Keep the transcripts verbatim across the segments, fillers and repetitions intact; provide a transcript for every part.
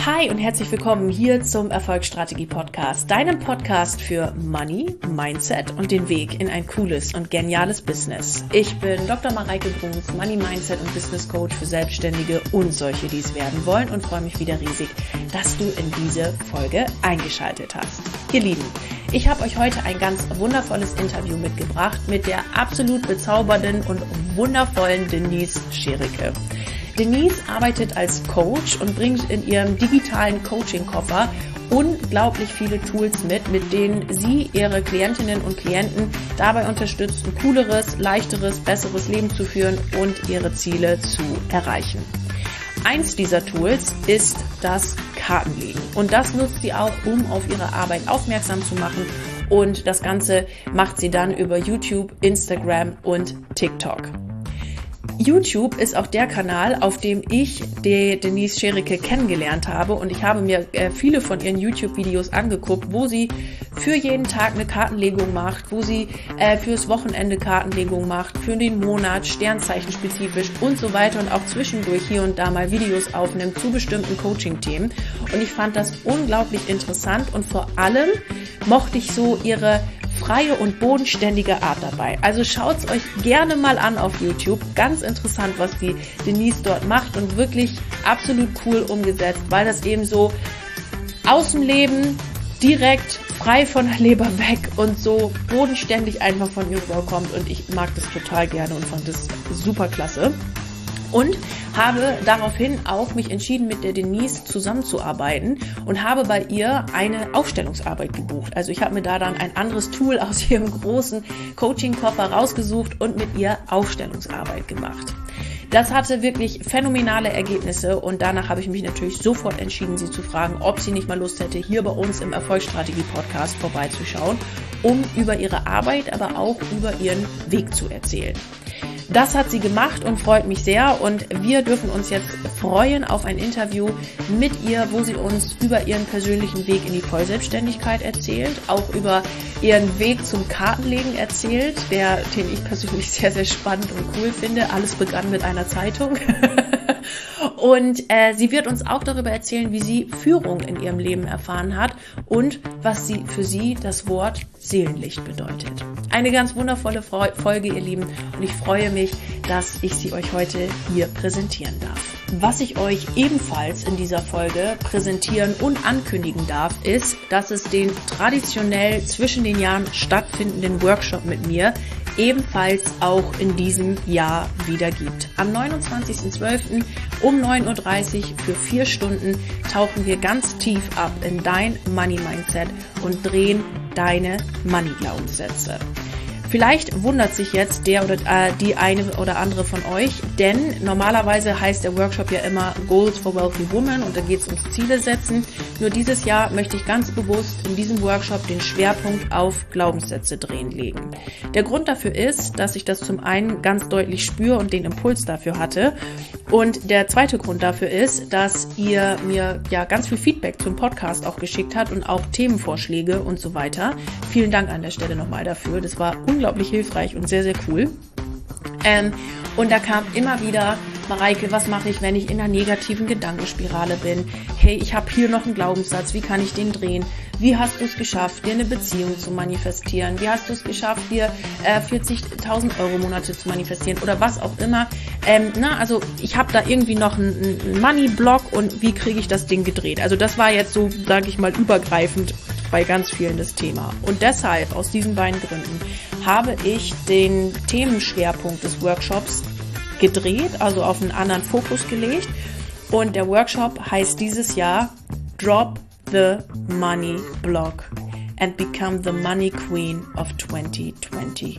Hi und herzlich willkommen hier zum Erfolgsstrategie-Podcast, deinem Podcast für Money, Mindset und den Weg in ein cooles und geniales Business. Ich bin Doktor Mareike Bruns, Money, Mindset und Business Coach für Selbstständige und solche, die es werden wollen, und freue mich wieder riesig, dass du in diese Folge eingeschaltet hast. Ihr Lieben, ich habe euch heute ein ganz wundervolles Interview mitgebracht mit der absolut bezaubernden und wundervollen Denise Schericke. Denise arbeitet als Coach und bringt in ihrem digitalen Coaching-Koffer unglaublich viele Tools mit, mit denen sie ihre Klientinnen und Klienten dabei unterstützt, ein cooleres, leichteres, besseres Leben zu führen und ihre Ziele zu erreichen. Eins dieser Tools ist das Kartenlegen und das nutzt sie auch, um auf ihre Arbeit aufmerksam zu machen, und das Ganze macht sie dann über YouTube, Instagram und TikTok. YouTube ist auch der Kanal, auf dem ich die Denise Schericke kennengelernt habe, und ich habe mir äh, viele von ihren YouTube-Videos angeguckt, wo sie für jeden Tag eine Kartenlegung macht, wo sie äh, fürs Wochenende Kartenlegung macht, für den Monat, Sternzeichen spezifisch und so weiter, und auch zwischendurch hier und da mal Videos aufnimmt zu bestimmten Coaching-Themen. Und ich fand das unglaublich interessant, und vor allem mochte ich so ihre freie und bodenständige Art dabei. Also schaut's euch gerne mal an auf YouTube. Ganz interessant, was die Denise dort macht, und wirklich absolut cool umgesetzt, weil das eben so aus dem Leben direkt frei von der Leber weg und so bodenständig einfach von ihr rüberkommt, und ich mag das total gerne und fand das super klasse. Und habe daraufhin auch mich entschieden, mit der Denise zusammenzuarbeiten und habe bei ihr eine Aufstellungsarbeit gebucht. Also ich habe mir da dann ein anderes Tool aus ihrem großen Coaching-Koffer rausgesucht und mit ihr Aufstellungsarbeit gemacht. Das hatte wirklich phänomenale Ergebnisse, und danach habe ich mich natürlich sofort entschieden, sie zu fragen, ob sie nicht mal Lust hätte, hier bei uns im Erfolgsstrategie-Podcast vorbeizuschauen, um über ihre Arbeit, aber auch über ihren Weg zu erzählen. Das hat sie gemacht und freut mich sehr, und wir dürfen uns jetzt freuen auf ein Interview mit ihr, wo sie uns über ihren persönlichen Weg in die Vollselbstständigkeit erzählt, auch über ihren Weg zum Kartenlegen erzählt, der, den ich persönlich sehr, sehr spannend und cool finde. Alles begann mit einer Zeitung. Und äh, sie wird uns auch darüber erzählen, wie sie Führung in ihrem Leben erfahren hat und was sie für sie das Wort Seelenlicht bedeutet. Eine ganz wundervolle Folge, ihr Lieben, und ich freue mich, dass ich sie euch heute hier präsentieren darf. Was ich euch ebenfalls in dieser Folge präsentieren und ankündigen darf, ist, dass es den traditionell zwischen den Jahren stattfindenden Workshop mit mir ebenfalls auch in diesem Jahr wieder gibt. Am neunundzwanzigsten zwölften um neun Uhr dreißig für vier Stunden tauchen wir ganz tief ab in dein Money-Mindset und drehen deine Money-Glaubenssätze. Vielleicht wundert sich jetzt der oder äh, die eine oder andere von euch, denn normalerweise heißt der Workshop ja immer Goals for Wealthy Women, und da geht es ums Ziele setzen. Nur dieses Jahr möchte ich ganz bewusst in diesem Workshop den Schwerpunkt auf Glaubenssätze drehen legen. Der Grund dafür ist, dass ich das zum einen ganz deutlich spüre und den Impuls dafür hatte. Und der zweite Grund dafür ist, dass ihr mir ja ganz viel Feedback zum Podcast auch geschickt habt und auch Themenvorschläge und so weiter. Vielen Dank an der Stelle nochmal dafür. Das war unglaublich hilfreich und sehr, sehr cool. Ähm, und da kam immer wieder: Mareike, was mache ich, wenn ich in einer negativen Gedankenspirale bin? Hey, ich habe hier noch einen Glaubenssatz, wie kann ich den drehen? Wie hast du es geschafft, dir eine Beziehung zu manifestieren? Wie hast du es geschafft, dir äh, vierzigtausend Euro Monate zu manifestieren? Oder was auch immer. Ähm, na, also ich habe da irgendwie noch einen, einen Money-Block, und wie kriege ich das Ding gedreht? Also das war jetzt so, sage ich mal, übergreifend bei ganz vielen das Thema. Und deshalb, aus diesen beiden Gründen, habe ich den Themenschwerpunkt des Workshops gedreht, also auf einen anderen Fokus gelegt. Und der Workshop heißt dieses Jahr Drop the Money Block and Become the Money Queen of twenty twenty-three.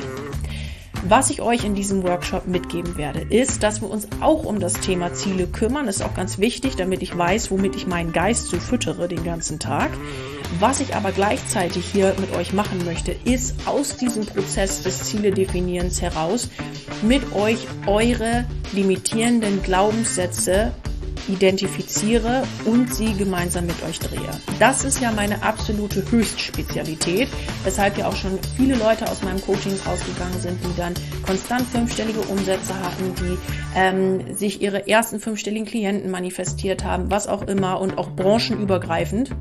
Was ich euch in diesem Workshop mitgeben werde, ist, dass wir uns auch um das Thema Ziele kümmern. Das ist auch ganz wichtig, damit ich weiß, womit ich meinen Geist so füttere den ganzen Tag. Was ich aber gleichzeitig hier mit euch machen möchte, ist aus diesem Prozess des Ziele-Definierens heraus mit euch eure limitierenden Glaubenssätze identifiziere und sie gemeinsam mit euch drehe. Das ist ja meine absolute Höchstspezialität, weshalb ja auch schon viele Leute aus meinem Coaching rausgegangen sind, die dann konstant fünfstellige Umsätze hatten, die ähm, sich ihre ersten fünfstelligen Klienten manifestiert haben, was auch immer und auch branchenübergreifend.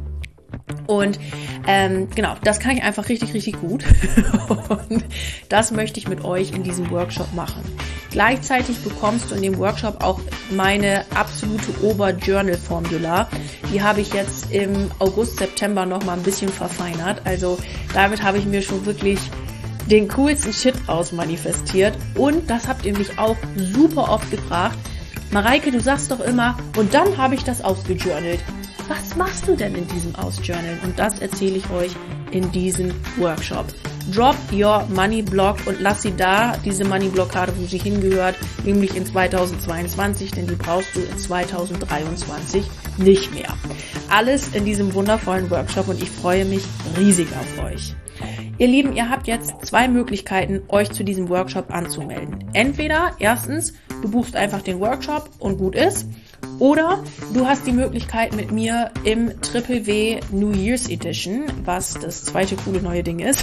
Und ähm, genau, das kann ich einfach richtig, richtig gut. Und das möchte ich mit euch in diesem Workshop machen. Gleichzeitig bekommst du in dem Workshop auch meine absolute Ober-Journal-Formula. Die habe ich jetzt im August, September noch mal ein bisschen verfeinert. Also damit habe ich mir schon wirklich den coolsten Shit ausmanifestiert. Und das habt ihr mich auch super oft gefragt. Mareike, du sagst doch immer, und dann habe ich das ausgejournalt. Was machst du denn in diesem Ausjournalen? Und das erzähle ich euch in diesem Workshop. Drop your Money Block und lass sie da, diese Money Blockade, wo sie hingehört, nämlich in zweitausendzweiundzwanzig, denn die brauchst du in zweitausenddreiundzwanzig nicht mehr. Alles in diesem wundervollen Workshop und ich freue mich riesig auf euch. Ihr Lieben, ihr habt jetzt zwei Möglichkeiten, euch zu diesem Workshop anzumelden. Entweder, erstens, du buchst einfach den Workshop und gut ist. Oder du hast die Möglichkeit mit mir im Triple W New Year's Edition, was das zweite coole neue Ding ist,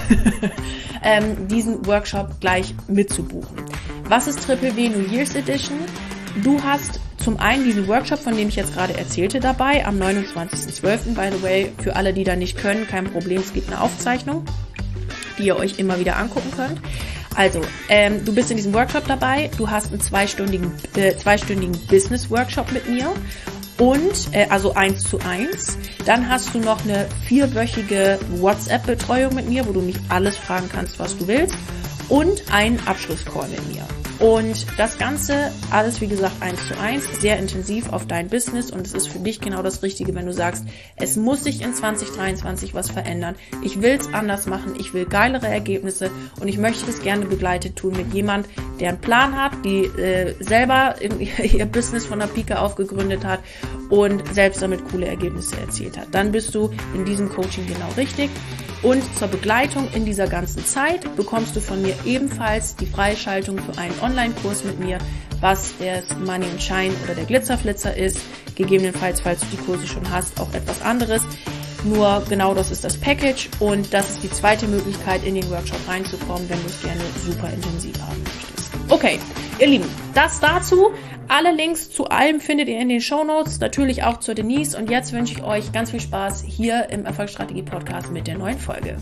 ähm, diesen Workshop gleich mitzubuchen. Was ist Triple W New Year's Edition? Du hast zum einen diesen Workshop, von dem ich jetzt gerade erzählte, dabei, am neunundzwanzigsten zwölften By the way, für alle, die da nicht können, kein Problem, es gibt eine Aufzeichnung, die ihr euch immer wieder angucken könnt. Also, ähm, du bist in diesem Workshop dabei, du hast einen zweistündigen, äh, zweistündigen Business-Workshop mit mir und, äh, also eins zu eins. Dann hast du noch eine vierwöchige WhatsApp-Betreuung mit mir, wo du mich alles fragen kannst, was du willst und einen Abschlusscall mit mir. Und das Ganze, alles wie gesagt eins zu eins, sehr intensiv auf dein Business und es ist für dich genau das Richtige, wenn du sagst, es muss sich in zwanzig dreiundzwanzig was verändern. Ich will es anders machen, ich will geilere Ergebnisse und ich möchte das gerne begleitet tun mit jemand, der einen Plan hat, die äh, selber ihr Business von der Pike auf gegründet hat und selbst damit coole Ergebnisse erzielt hat. Dann bist du in diesem Coaching genau richtig. Und zur Begleitung in dieser ganzen Zeit bekommst du von mir ebenfalls die Freischaltung für einen Online-Kurs mit mir, was der Money and Shine oder der Glitzerflitzer ist. Gegebenenfalls, falls du die Kurse schon hast, auch etwas anderes. Nur genau das ist das Package und das ist die zweite Möglichkeit, in den Workshop reinzukommen, wenn du es gerne super intensiv haben möchtest. Okay, ihr Lieben, das dazu. Alle Links zu allem findet ihr in den Shownotes, natürlich auch zur Denise. Und jetzt wünsche ich euch ganz viel Spaß hier im Erfolgsstrategie-Podcast mit der neuen Folge.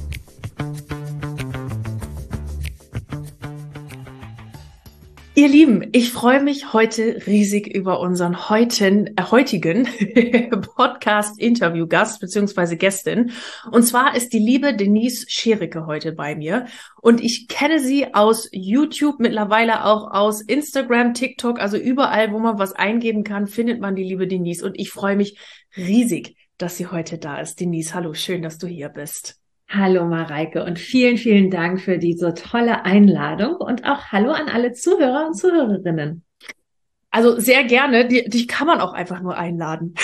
Ihr Lieben, ich freue mich heute riesig über unseren heutigen, äh, heutigen Podcast-Interview-Gast bzw. Gästin. Und zwar ist die liebe Denise Schericke heute bei mir. Und ich kenne sie aus YouTube, mittlerweile auch aus Instagram, TikTok, also überall, wo man was eingeben kann, findet man die liebe Denise. Und ich freue mich riesig, dass sie heute da ist. Denise, hallo, schön, dass du hier bist. Hallo Mareike und vielen, vielen Dank für diese tolle Einladung und auch hallo an alle Zuhörer und Zuhörerinnen. Also sehr gerne, die, die kann man auch einfach nur einladen.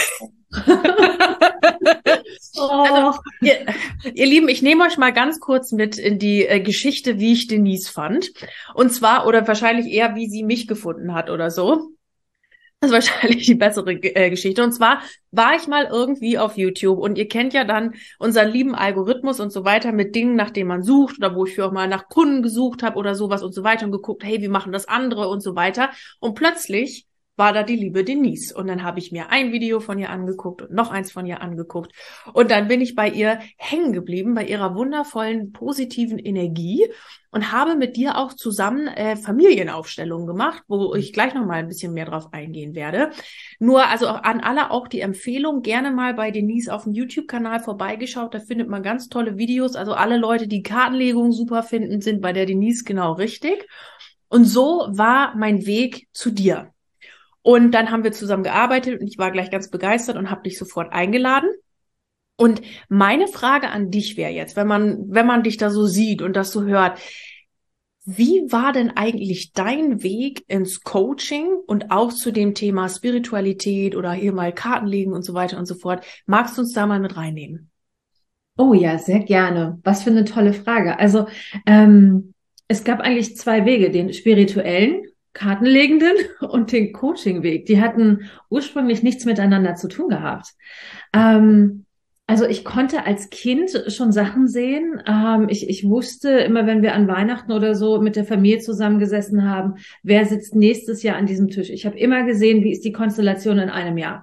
oh. Also, ihr, ihr Lieben, ich nehme euch mal ganz kurz mit in die äh, Geschichte, wie ich Denise fand. Und zwar, oder wahrscheinlich eher, wie sie mich gefunden hat oder so. Das ist wahrscheinlich die bessere äh, Geschichte. Und zwar war ich mal irgendwie auf YouTube und ihr kennt ja dann unseren lieben Algorithmus und so weiter mit Dingen, nach denen man sucht oder wo ich für auch mal nach Kunden gesucht habe oder sowas und so weiter und geguckt, hey, wie machen das andere und so weiter. Und plötzlich war da die liebe Denise. Und dann habe ich mir ein Video von ihr angeguckt und noch eins von ihr angeguckt. Und dann bin ich bei ihr hängen geblieben, bei ihrer wundervollen, positiven Energie und habe mit dir auch zusammen äh, Familienaufstellungen gemacht, wo ich gleich noch mal ein bisschen mehr drauf eingehen werde. Nur, also auch an alle auch die Empfehlung, gerne mal bei Denise auf dem YouTube-Kanal vorbeigeschaut. Da findet man ganz tolle Videos. Also alle Leute, die Kartenlegung super finden, sind bei der Denise genau richtig. Und so war mein Weg zu dir. Und dann haben wir zusammen gearbeitet und ich war gleich ganz begeistert und habe dich sofort eingeladen. Und meine Frage an dich wäre jetzt, wenn man, wenn man dich da so sieht und das so hört, wie war denn eigentlich dein Weg ins Coaching und auch zu dem Thema Spiritualität oder hier mal Kartenlegen und so weiter und so fort? Magst du uns da mal mit reinnehmen? Oh ja, sehr gerne. Was für eine tolle Frage. Also ähm, es gab eigentlich zwei Wege, den spirituellen Kartenlegenden und den Coachingweg. Die hatten ursprünglich nichts miteinander zu tun gehabt. Ähm, also ich konnte als Kind schon Sachen sehen. Ähm, ich, ich wusste immer, wenn wir an Weihnachten oder so mit der Familie zusammengesessen haben, wer sitzt nächstes Jahr an diesem Tisch. Ich habe immer gesehen, wie ist die Konstellation in einem Jahr.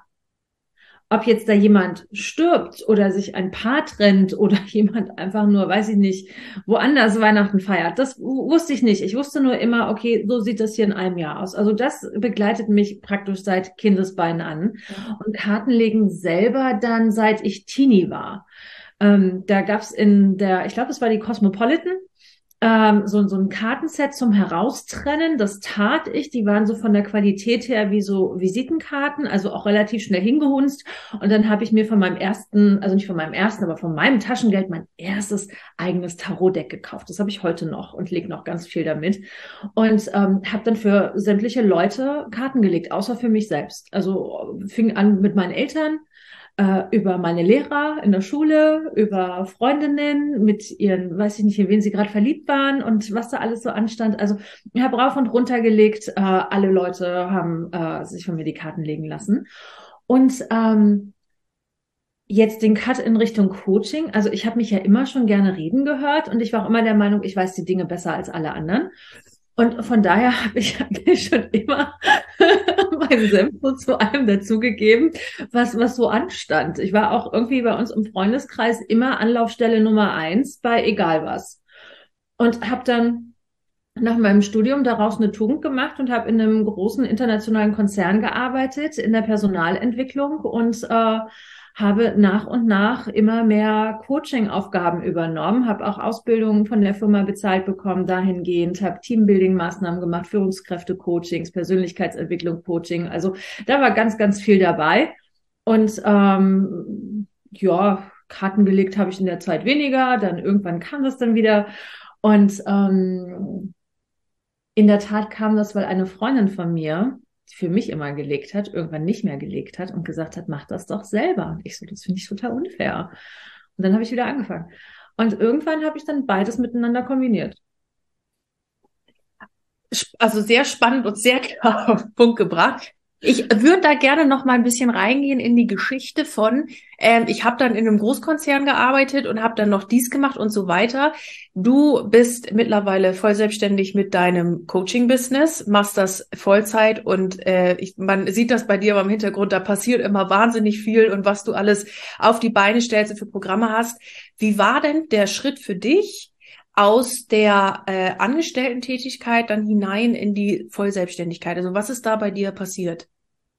Ob jetzt da jemand stirbt oder sich ein Paar trennt oder jemand einfach nur, weiß ich nicht, woanders Weihnachten feiert, das wusste ich nicht. Ich wusste nur immer, okay, so sieht das hier in einem Jahr aus. Also das begleitet mich praktisch seit Kindesbeinen an. Und Kartenlegen selber dann, seit ich Teenie war. Ähm, da gab's in der, ich glaube, es war die Cosmopolitan, ähm, so, so ein Kartenset zum Heraustrennen. Das tat ich. Die waren so von der Qualität her wie so Visitenkarten, also auch relativ schnell hingehunzt. Und dann habe ich mir von meinem ersten, also nicht von meinem ersten, aber von meinem Taschengeld mein erstes eigenes Tarotdeck gekauft. Das habe ich heute noch und lege noch ganz viel damit. Und ähm, habe dann für sämtliche Leute Karten gelegt, außer für mich selbst. Also fing an mit meinen Eltern, über meine Lehrer in der Schule, über Freundinnen mit ihren, weiß ich nicht, in wen sie gerade verliebt waren und was da alles so anstand. Also ich habe rauf und runter gelegt. Äh, alle Leute haben äh, sich von mir die Karten legen lassen. Und ähm, jetzt den Cut in Richtung Coaching. Also ich habe mich ja immer schon gerne reden gehört und ich war auch immer der Meinung, ich weiß die Dinge besser als alle anderen. Und von daher habe ich eigentlich schon immer meinen Senf so zu allem dazugegeben, was, was so anstand. Ich war auch irgendwie bei uns im Freundeskreis immer Anlaufstelle Nummer eins bei egal was. Und habe dann nach meinem Studium daraus eine Tugend gemacht und habe in einem großen internationalen Konzern gearbeitet, in der Personalentwicklung und äh, habe nach und nach immer mehr Coaching-Aufgaben übernommen, habe auch Ausbildungen von der Firma bezahlt bekommen dahingehend, habe Teambuilding-Maßnahmen gemacht, Führungskräfte-Coachings, Persönlichkeitsentwicklung-Coaching. Also da war ganz, ganz viel dabei. Und ähm, ja, Karten gelegt habe ich in der Zeit weniger, dann irgendwann kam das dann wieder. Und ähm, in der Tat kam das, weil eine Freundin von mir, die für mich immer gelegt hat, irgendwann nicht mehr gelegt hat und gesagt hat, mach das doch selber. Und ich so, das finde ich total unfair. Und dann habe ich wieder angefangen. Und irgendwann habe ich dann beides miteinander kombiniert. Also sehr spannend und sehr klar auf den Punkt gebracht. Ich würde da gerne noch mal ein bisschen reingehen in die Geschichte von, ähm, ich habe dann in einem Großkonzern gearbeitet und habe dann noch dies gemacht und so weiter. Du bist mittlerweile voll selbstständig mit deinem Coaching-Business, machst das Vollzeit und äh, ich, man sieht das bei dir aber im Hintergrund, da passiert immer wahnsinnig viel und was du alles auf die Beine stellst und für Programme hast. Wie war denn der Schritt für dich aus der äh, Angestellten-Tätigkeit dann hinein in die Vollselbstständigkeit? Also was ist da bei dir passiert?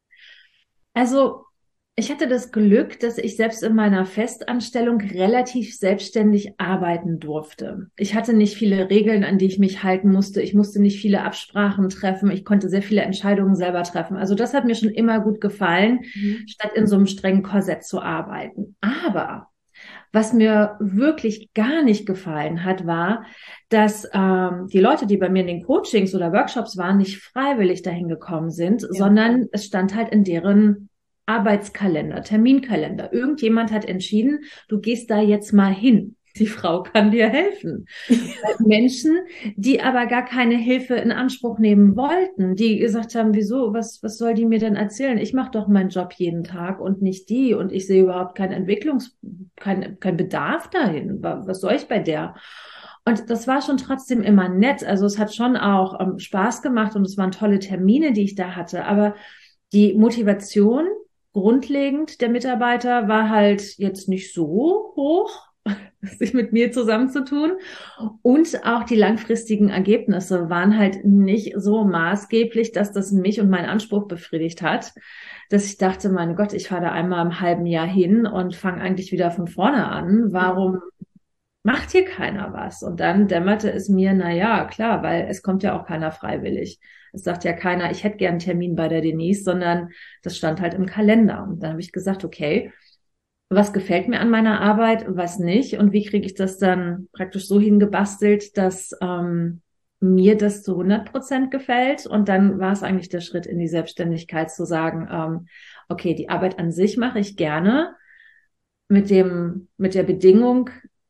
Also ich hatte das Glück, dass ich selbst in meiner Festanstellung relativ selbstständig arbeiten durfte. Ich hatte nicht viele Regeln, an die ich mich halten musste. Ich musste nicht viele Absprachen treffen. Ich konnte sehr viele Entscheidungen selber treffen. Also das hat mir schon immer gut gefallen, mhm. statt in so einem strengen Korsett zu arbeiten. Aber was mir wirklich gar nicht gefallen hat, war, dass ähm, die Leute, die bei mir in den Coachings oder Workshops waren, nicht freiwillig dahin gekommen sind, ja. sondern es stand halt in deren Arbeitskalender, Terminkalender. Irgendjemand hat entschieden, du gehst da jetzt mal hin. Die Frau kann dir helfen. Menschen, die aber gar keine Hilfe in Anspruch nehmen wollten, die gesagt haben, wieso, was, was soll die mir denn erzählen? Ich mache doch meinen Job jeden Tag und nicht die und ich sehe überhaupt keinen Entwicklungs, kein, kein Bedarf dahin. Was soll ich bei der? Und das war schon trotzdem immer nett. Also es hat schon auch ähm, Spaß gemacht und es waren tolle Termine, die ich da hatte. Aber die Motivation grundlegend der Mitarbeiter war halt jetzt nicht so hoch, sich mit mir zusammenzutun. Und auch die langfristigen Ergebnisse waren halt nicht so maßgeblich, dass das mich und meinen Anspruch befriedigt hat, dass ich dachte, mein Gott, ich fahre da einmal im halben Jahr hin und fange eigentlich wieder von vorne an. Warum macht hier keiner was? Und dann dämmerte es mir, na ja, klar, weil es kommt ja auch keiner freiwillig. Es sagt ja keiner, ich hätte gern einen Termin bei der Denise, sondern das stand halt im Kalender. Und dann habe ich gesagt, okay, was gefällt mir an meiner Arbeit, was nicht und wie kriege ich das dann praktisch so hingebastelt, dass ähm, mir das zu hundert Prozent gefällt. Und dann war es eigentlich der Schritt in die Selbstständigkeit zu sagen, ähm, okay, die Arbeit an sich mache ich gerne mit dem, mit der Bedingung,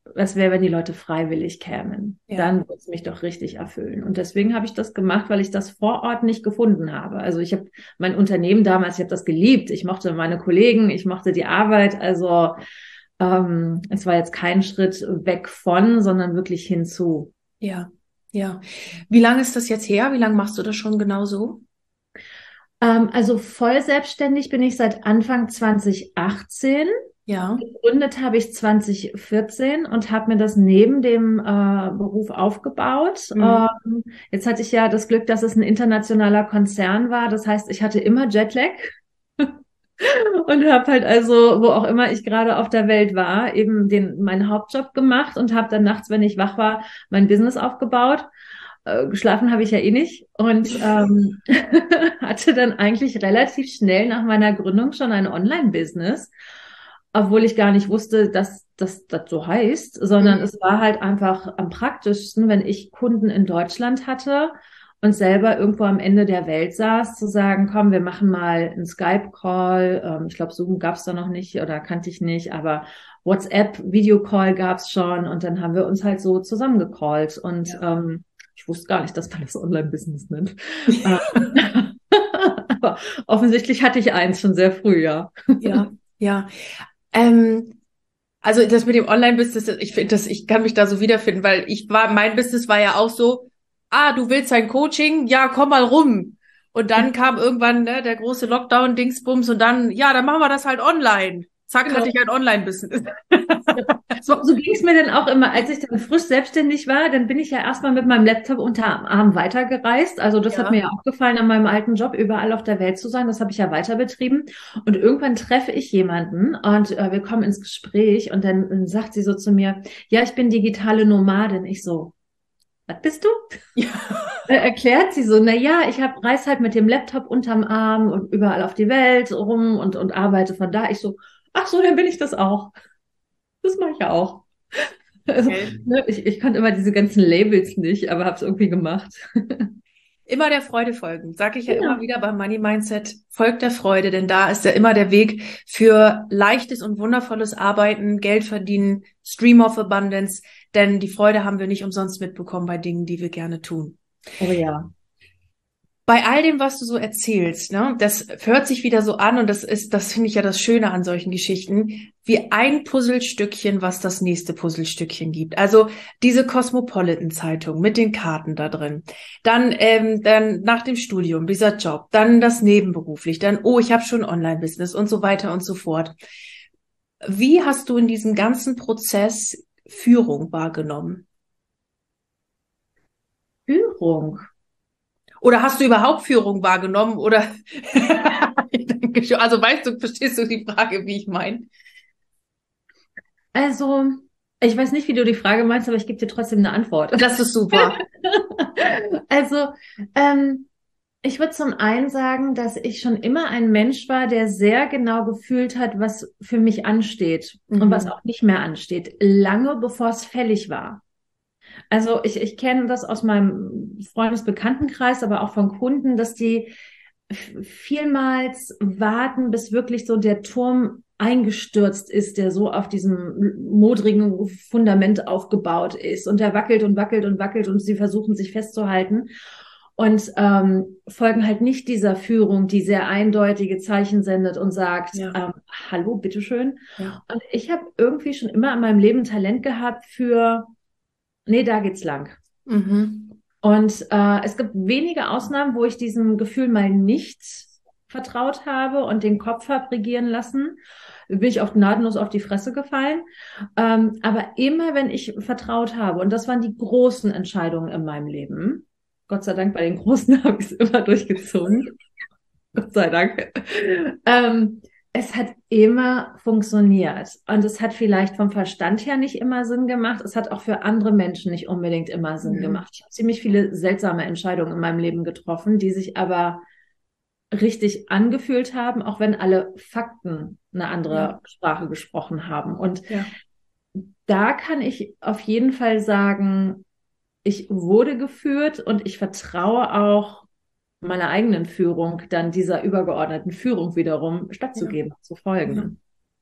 was wäre, wenn die Leute freiwillig kämen? Ja. Dann würde es mich doch richtig erfüllen. Und deswegen habe ich das gemacht, weil ich das vor Ort nicht gefunden habe. Also ich habe mein Unternehmen damals, ich habe das geliebt. Ich mochte meine Kollegen, ich mochte die Arbeit. Also ähm, es war jetzt kein Schritt weg von, sondern wirklich hinzu. Ja, ja. Wie lange ist das jetzt her? Wie lange machst du das schon genau so? Ähm, also voll selbstständig bin ich seit Anfang zwanzig achtzehn. Ja. Gegründet habe ich zwanzig vierzehn und habe mir das neben dem äh, Beruf aufgebaut. Mhm. Ähm, jetzt hatte ich ja das Glück, dass es ein internationaler Konzern war. Das heißt, ich hatte immer Jetlag und habe halt also, wo auch immer ich gerade auf der Welt war, eben den meinen Hauptjob gemacht und habe dann nachts, wenn ich wach war, mein Business aufgebaut. Äh, geschlafen habe ich ja eh nicht und ähm, hatte dann eigentlich relativ schnell nach meiner Gründung schon ein Online-Business. Obwohl ich gar nicht wusste, dass, dass das so heißt, sondern mhm. es war halt einfach am praktischsten, wenn ich Kunden in Deutschland hatte und selber irgendwo am Ende der Welt saß, zu sagen, komm, wir machen mal einen Skype-Call. Ähm, ich glaube, Zoom gab es da noch nicht oder kannte ich nicht, aber WhatsApp-Videocall gab es schon und dann haben wir uns halt so zusammengecallt und ja. ähm, ich wusste gar nicht, dass man das Online-Business nennt. Aber offensichtlich hatte ich eins schon sehr früh, ja. Ja, ja. Ähm, also das mit dem Online-Business, ich finde das, ich kann mich da so wiederfinden, weil ich war, mein Business war ja auch so, ah, du willst ein Coaching? Ja, komm mal rum. Und dann kam irgendwann ne, der große Lockdown-Dingsbums und dann, ja, dann machen wir das halt online. Zack, genau. Hatte ich ein Online-Business. So, so ging es mir dann auch immer, als ich dann frisch selbstständig war, dann bin ich ja erstmal mit meinem Laptop unterm Arm weitergereist. Also das ja. hat mir ja auch gefallen, an meinem alten Job überall auf der Welt zu sein. Das habe ich ja weiter betrieben. Und irgendwann treffe ich jemanden und äh, wir kommen ins Gespräch und dann, dann sagt sie so zu mir, ja, ich bin digitale Nomadin. Ich so, was bist du? Ja. Erklärt sie so, na ja, ich hab, reise halt mit dem Laptop unterm Arm und überall auf die Welt rum und, und arbeite von da. Ich so, ach so, dann bin ich das auch. Das mache ich ja auch. Also, okay. ne, ich, ich kannte immer diese ganzen Labels nicht, aber habe es irgendwie gemacht. Immer der Freude folgen, sage ich ja, ja immer wieder beim Money Mindset, folgt der Freude, denn da ist ja immer der Weg für leichtes und wundervolles Arbeiten, Geld verdienen, Stream of Abundance, denn die Freude haben wir nicht umsonst mitbekommen bei Dingen, die wir gerne tun. Oh ja. Bei all dem, was du so erzählst, ne, das hört sich wieder so an und das ist, das finde ich ja das Schöne an solchen Geschichten, wie ein Puzzlestückchen, was das nächste Puzzlestückchen gibt. Also diese Cosmopolitan-Zeitung mit den Karten da drin, dann ähm, dann nach dem Studium dieser Job, dann das nebenberuflich, dann oh, ich habe schon Online-Business und so weiter und so fort. Wie hast du in diesem ganzen Prozess Führung wahrgenommen? Führung? Oder hast du überhaupt Führung wahrgenommen? Oder ich denke schon, also weißt du, verstehst du die Frage, wie ich meine? Also, ich weiß nicht, wie du die Frage meinst, aber ich gebe dir trotzdem eine Antwort. Das ist super. Also, ähm, ich würde zum einen sagen, dass ich schon immer ein Mensch war, der sehr genau gefühlt hat, was für mich ansteht mhm. und was auch nicht mehr ansteht, lange bevor es fällig war. Also ich, ich kenne das aus meinem Freundesbekanntenkreis, aber auch von Kunden, dass die vielmals warten, bis wirklich so der Turm eingestürzt ist, der so auf diesem modrigen Fundament aufgebaut ist und der wackelt und wackelt und wackelt und sie versuchen sich festzuhalten und ähm, folgen halt nicht dieser Führung, die sehr eindeutige Zeichen sendet und sagt, ja. ähm, hallo, bitteschön. Ja. Und ich habe irgendwie schon immer in meinem Leben Talent gehabt für nee, da geht's lang. Mhm. Und äh, es gibt wenige Ausnahmen, wo ich diesem Gefühl mal nicht vertraut habe und den Kopf habe regieren lassen. Bin ich auch gnadenlos auf die Fresse gefallen. Ähm, aber immer, wenn ich vertraut habe, und das waren die großen Entscheidungen in meinem Leben, Gott sei Dank, bei den Großen habe ich es immer durchgezogen. Gott sei Dank. Ähm, Es hat immer funktioniert und es hat vielleicht vom Verstand her nicht immer Sinn gemacht. Es hat auch für andere Menschen nicht unbedingt immer Sinn mhm. gemacht. Ich habe ziemlich viele seltsame Entscheidungen in meinem Leben getroffen, die sich aber richtig angefühlt haben, auch wenn alle Fakten eine andere ja. Sprache gesprochen haben. Und ja. da kann ich auf jeden Fall sagen, ich wurde geführt und ich vertraue auch meiner eigenen Führung, dann dieser übergeordneten Führung wiederum stattzugeben, ja. zu folgen.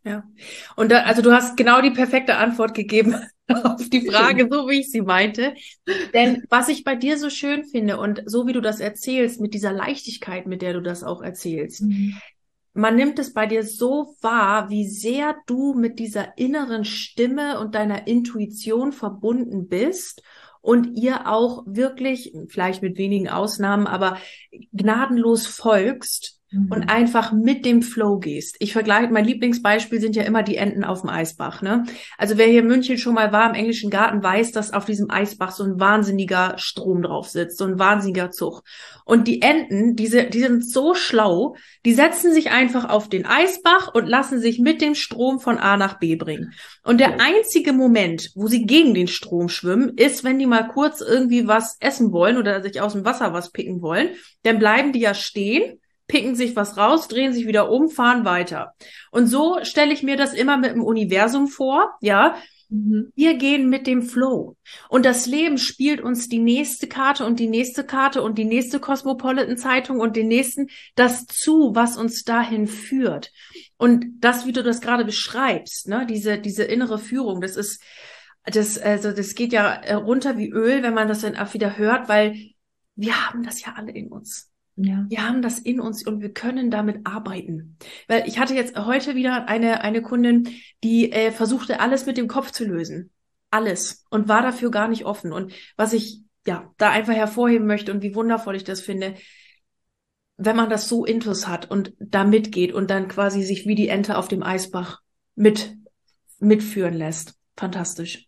Ja. Und da, also du hast genau die perfekte Antwort gegeben auf die Frage, so wie ich sie meinte. Denn was ich bei dir so schön finde und so wie du das erzählst, mit dieser Leichtigkeit, mit der du das auch erzählst, Mhm. man nimmt es bei dir so wahr, wie sehr du mit dieser inneren Stimme und deiner Intuition verbunden bist und ihr auch wirklich, vielleicht mit wenigen Ausnahmen, aber gnadenlos folgst und Mhm. einfach mit dem Flow gehst. Ich vergleiche, mein Lieblingsbeispiel sind ja immer die Enten auf dem Eisbach, ne? Also wer hier in München schon mal war im englischen Garten, weiß, dass auf diesem Eisbach so ein wahnsinniger Strom drauf sitzt, so ein wahnsinniger Zug. Und die Enten, diese, die sind so schlau, die setzen sich einfach auf den Eisbach und lassen sich mit dem Strom von A nach B bringen. Und der einzige Moment, wo sie gegen den Strom schwimmen, ist, wenn die mal kurz irgendwie was essen wollen oder sich aus dem Wasser was picken wollen. Dann bleiben die ja stehen, picken sich was raus, drehen sich wieder um, fahren weiter. Und so stelle ich mir das immer mit dem Universum vor, ja. Mhm. Wir gehen mit dem Flow. Und das Leben spielt uns die nächste Karte und die nächste Karte und die nächste Cosmopolitan-Zeitung und den nächsten das zu, was uns dahin führt. Und das, wie du das gerade beschreibst, ne, diese, diese innere Führung, das ist, das, also, das geht ja äh, runter wie Öl, wenn man das dann auch wieder hört, weil wir haben das ja alle in uns. Ja. Wir haben das in uns und wir können damit arbeiten. Weil ich hatte jetzt heute wieder eine, eine Kundin, die äh, versuchte, alles mit dem Kopf zu lösen. Alles. Und war dafür gar nicht offen. Und was ich ja da einfach hervorheben möchte und wie wundervoll ich das finde, wenn man das so intus hat und da mitgeht und dann quasi sich wie die Ente auf dem Eisbach mit, mitführen lässt. Fantastisch.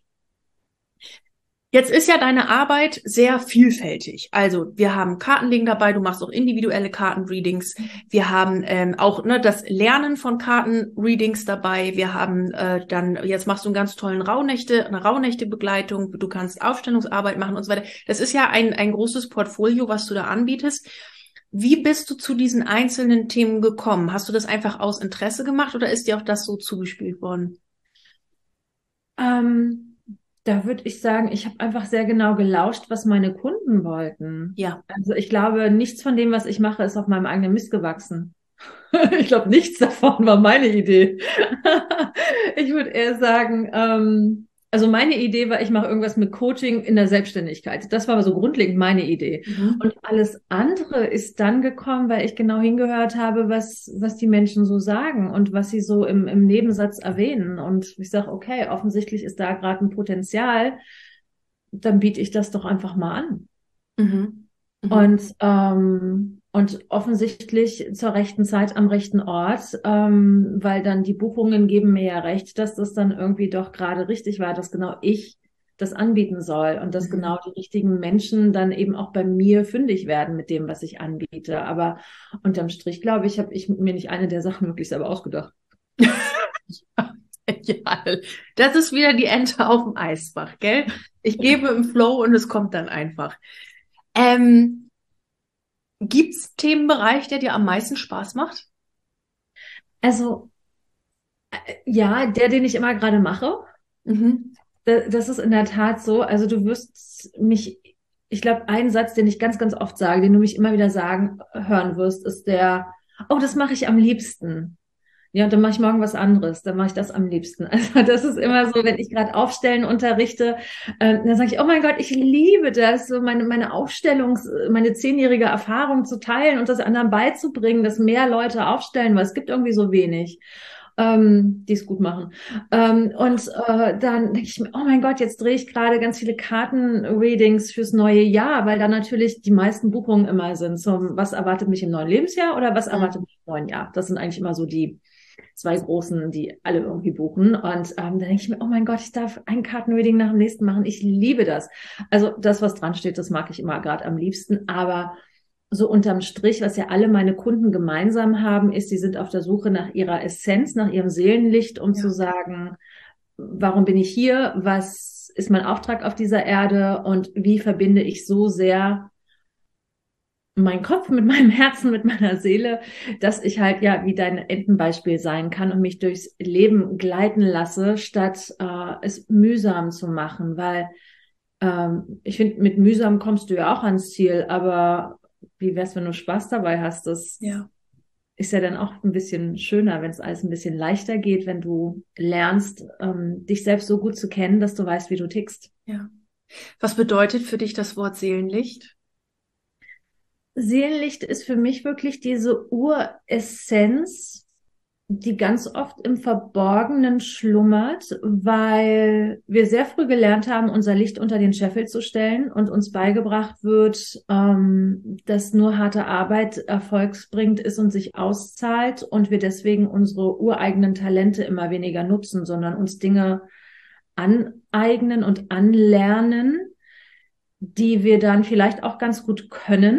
Jetzt ist ja deine Arbeit sehr vielfältig. Also wir haben Kartenlegen dabei, du machst auch individuelle Kartenreadings. Wir haben ähm, auch ne, das Lernen von Kartenreadings dabei. Wir haben äh, dann, jetzt machst du einen ganz tollen Rauhnächte, eine Rauhnächte-Begleitung. Du kannst Aufstellungsarbeit machen und so weiter. Das ist ja ein, ein großes Portfolio, was du da anbietest. Wie bist du zu diesen einzelnen Themen gekommen? Hast du das einfach aus Interesse gemacht oder ist dir auch das so zugespielt worden? Ähm, Da würde ich sagen, ich habe einfach sehr genau gelauscht, was meine Kunden wollten. Ja. Also ich glaube, nichts von dem, was ich mache, ist auf meinem eigenen Mist gewachsen. Ich glaube, nichts davon war meine Idee. Ich würde eher sagen, ähm, also meine Idee war, ich mache irgendwas mit Coaching in der Selbstständigkeit. Das war so grundlegend meine Idee. Mhm. Und alles andere ist dann gekommen, weil ich genau hingehört habe, was, was die Menschen so sagen und was sie so im, im Nebensatz erwähnen. Und ich sage, okay, offensichtlich ist da gerade ein Potenzial, dann biete ich das doch einfach mal an. Mhm. Mhm. Und, ähm, und offensichtlich zur rechten Zeit am rechten Ort, ähm, weil dann die Buchungen geben mir ja recht, dass das dann irgendwie doch gerade richtig war, dass genau ich das anbieten soll und dass Mhm. genau die richtigen Menschen dann eben auch bei mir fündig werden mit dem, was ich anbiete. Aber unterm Strich, glaube ich, habe ich mir nicht eine der Sachen wirklich selber ausgedacht. Ja, das ist wieder die Ente auf dem Eisbach, gell? Ich gebe im Flow und es kommt dann einfach. Ähm, gibt's einen Themenbereich, der dir am meisten Spaß macht? Also, äh, ja, der, den ich immer gerade mache. Mhm. Da- Das ist in der Tat so. Also du wirst mich, ich glaube, ein Satz, den ich ganz, ganz oft sage, den du mich immer wieder sagen hören wirst, ist der, oh, das mache ich am liebsten. Ja, und dann mache ich morgen was anderes, dann mache ich das am liebsten. Also das ist immer so, wenn ich gerade Aufstellen unterrichte, äh, dann sage ich, oh mein Gott, ich liebe das, so meine, meine Aufstellungs-, meine zehnjährige Erfahrung zu teilen und das anderen beizubringen, dass mehr Leute aufstellen, weil es gibt irgendwie so wenig, ähm, die es gut machen. Ähm, und äh, dann denke ich mir, oh mein Gott, jetzt drehe ich gerade ganz viele Karten-Readings fürs neue Jahr, weil da natürlich die meisten Buchungen immer sind. So, was erwartet mich im neuen Lebensjahr oder was erwartet mich im neuen Jahr? Das sind eigentlich immer so die zwei großen, die alle irgendwie buchen. Und ähm, da denke ich mir, oh mein Gott, ich darf ein Kartenreading nach dem nächsten machen. Ich liebe das. Also das, was dran steht, das mag ich immer gerade am liebsten. Aber so unterm Strich, was ja alle meine Kunden gemeinsam haben, ist, sie sind auf der Suche nach ihrer Essenz, nach ihrem Seelenlicht, um Ja. zu sagen, warum bin ich hier? Was ist mein Auftrag auf dieser Erde? Und wie verbinde ich so sehr mein Kopf mit meinem Herzen, mit meiner Seele, dass ich halt ja wie dein Entenbeispiel sein kann und mich durchs Leben gleiten lasse, statt äh, es mühsam zu machen, weil ähm, ich finde, mit mühsam kommst du ja auch ans Ziel, aber wie wär's, wenn du Spaß dabei hast? Das, Ja. ist ja dann auch ein bisschen schöner, wenn es alles ein bisschen leichter geht, wenn du lernst, ähm, dich selbst so gut zu kennen, dass du weißt, wie du tickst. Ja. Was bedeutet für dich das Wort Seelenlicht? Seelenlicht ist für mich wirklich diese Uressenz, die ganz oft im Verborgenen schlummert, weil wir sehr früh gelernt haben, unser Licht unter den Scheffel zu stellen und uns beigebracht wird, ähm, dass nur harte Arbeit erfolgsbringend ist und sich auszahlt und wir deswegen unsere ureigenen Talente immer weniger nutzen, sondern uns Dinge aneignen und anlernen, die wir dann vielleicht auch ganz gut können.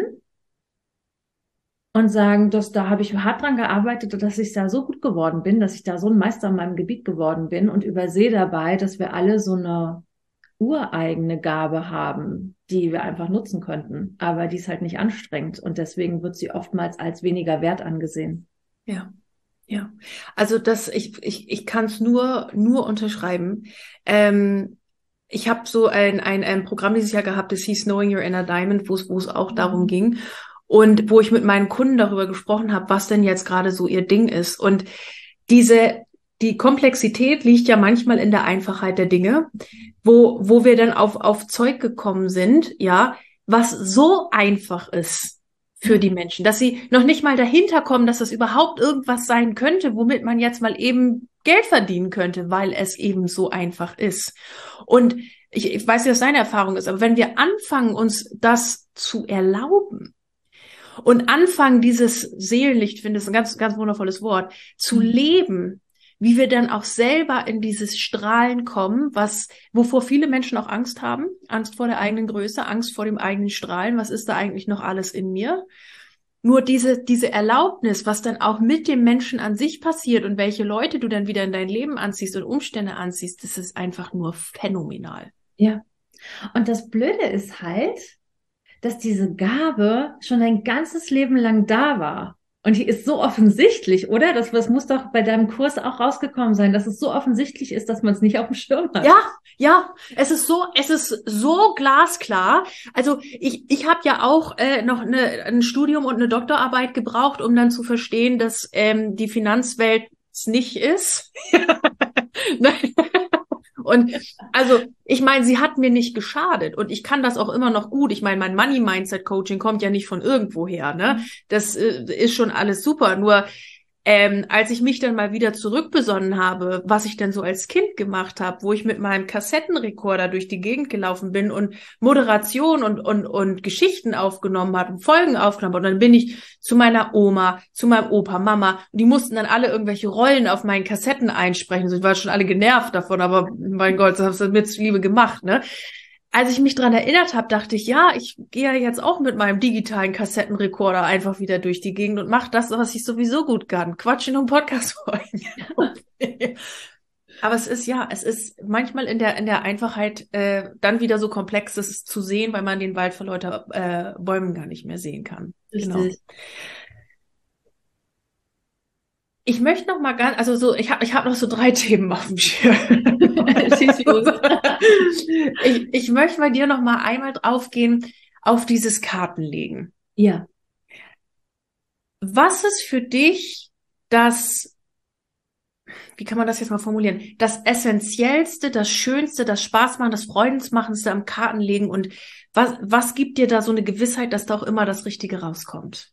Und sagen, dass da habe ich hart dran gearbeitet, dass ich da so gut geworden bin, dass ich da so ein Meister in meinem Gebiet geworden bin und übersehe dabei, dass wir alle so eine ureigene Gabe haben, die wir einfach nutzen könnten. Aber die ist halt nicht anstrengend und deswegen wird sie oftmals als weniger wert angesehen. Ja, ja. Also das, ich, ich, ich kann es nur, nur unterschreiben. Ähm, ich habe so ein, ein, ein Programm dieses Jahr gehabt, das hieß Knowing Your Inner Diamond, wo es, wo es auch darum ging. Und wo ich mit meinen Kunden darüber gesprochen habe, was denn jetzt gerade so ihr Ding ist. Und diese, die Komplexität liegt ja manchmal in der Einfachheit der Dinge, wo, wo wir dann auf, auf Zeug gekommen sind, ja, was so einfach ist für die Menschen, dass sie noch nicht mal dahinter kommen, dass das überhaupt irgendwas sein könnte, womit man jetzt mal eben Geld verdienen könnte, weil es eben so einfach ist. Und ich, ich weiß nicht, was deine Erfahrung ist, aber wenn wir anfangen, uns das zu erlauben, und anfangen, dieses Seelenlicht, finde ich ein ganz, ganz wundervolles Wort, zu leben, wie wir dann auch selber in dieses Strahlen kommen, was, wovor viele Menschen auch Angst haben, Angst vor der eigenen Größe, Angst vor dem eigenen Strahlen, was ist da eigentlich noch alles in mir? Nur diese, diese Erlaubnis, was dann auch mit dem Menschen an sich passiert und welche Leute du dann wieder in dein Leben anziehst und Umstände anziehst, das ist einfach nur phänomenal. Ja. Und das Blöde ist halt, dass diese Gabe schon ein ganzes Leben lang da war. Und die ist so offensichtlich, oder? Das, das muss doch bei deinem Kurs auch rausgekommen sein, dass es so offensichtlich ist, dass man es nicht auf dem Schirm hat. Ja, ja, es ist so, es ist so glasklar. Also ich, ich habe ja auch äh, noch eine, ein Studium und eine Doktorarbeit gebraucht, um dann zu verstehen, dass ähm, die Finanzwelt es nicht ist. Und also, ich meine, sie hat mir nicht geschadet und ich kann das auch immer noch gut. Ich meine, mein Money Mindset Coaching kommt ja nicht von irgendwoher, ne? Das äh, ist schon alles super. Nur ähm, als ich mich dann mal wieder zurückbesonnen habe, was ich denn so als Kind gemacht habe, wo ich mit meinem Kassettenrekorder durch die Gegend gelaufen bin und Moderation und und und Geschichten aufgenommen habe und Folgen aufgenommen habe. Und dann bin ich zu meiner Oma, zu meinem Opa, Mama. Und die mussten dann alle irgendwelche Rollen auf meinen Kassetten einsprechen. Also ich war schon alle genervt davon, aber mein Gott, das hast du mir zuliebe gemacht, ne? Als ich mich dran erinnert habe, dachte ich, ja, ich gehe ja jetzt auch mit meinem digitalen Kassettenrekorder einfach wieder durch die Gegend und mache das, was ich sowieso gut kann. Quatschen und Podcast-Folgen. Aber es ist ja, es ist manchmal in der in der Einfachheit äh, dann wieder so komplex, das ist zu sehen, weil man den Wald vor lauter äh, Bäumen gar nicht mehr sehen kann. Richtig. Genau. Ich möchte noch mal ganz, also so, ich habe ich hab noch so drei Themen auf dem Schirm. ich, ich möchte bei dir noch mal einmal draufgehen auf dieses Kartenlegen. Ja. Was ist für dich das, wie kann man das jetzt mal formulieren, das Essentiellste, das Schönste, das Spaßmachen, das Freudensmachendste am Kartenlegen und was, was gibt dir da so eine Gewissheit, dass da auch immer das Richtige rauskommt?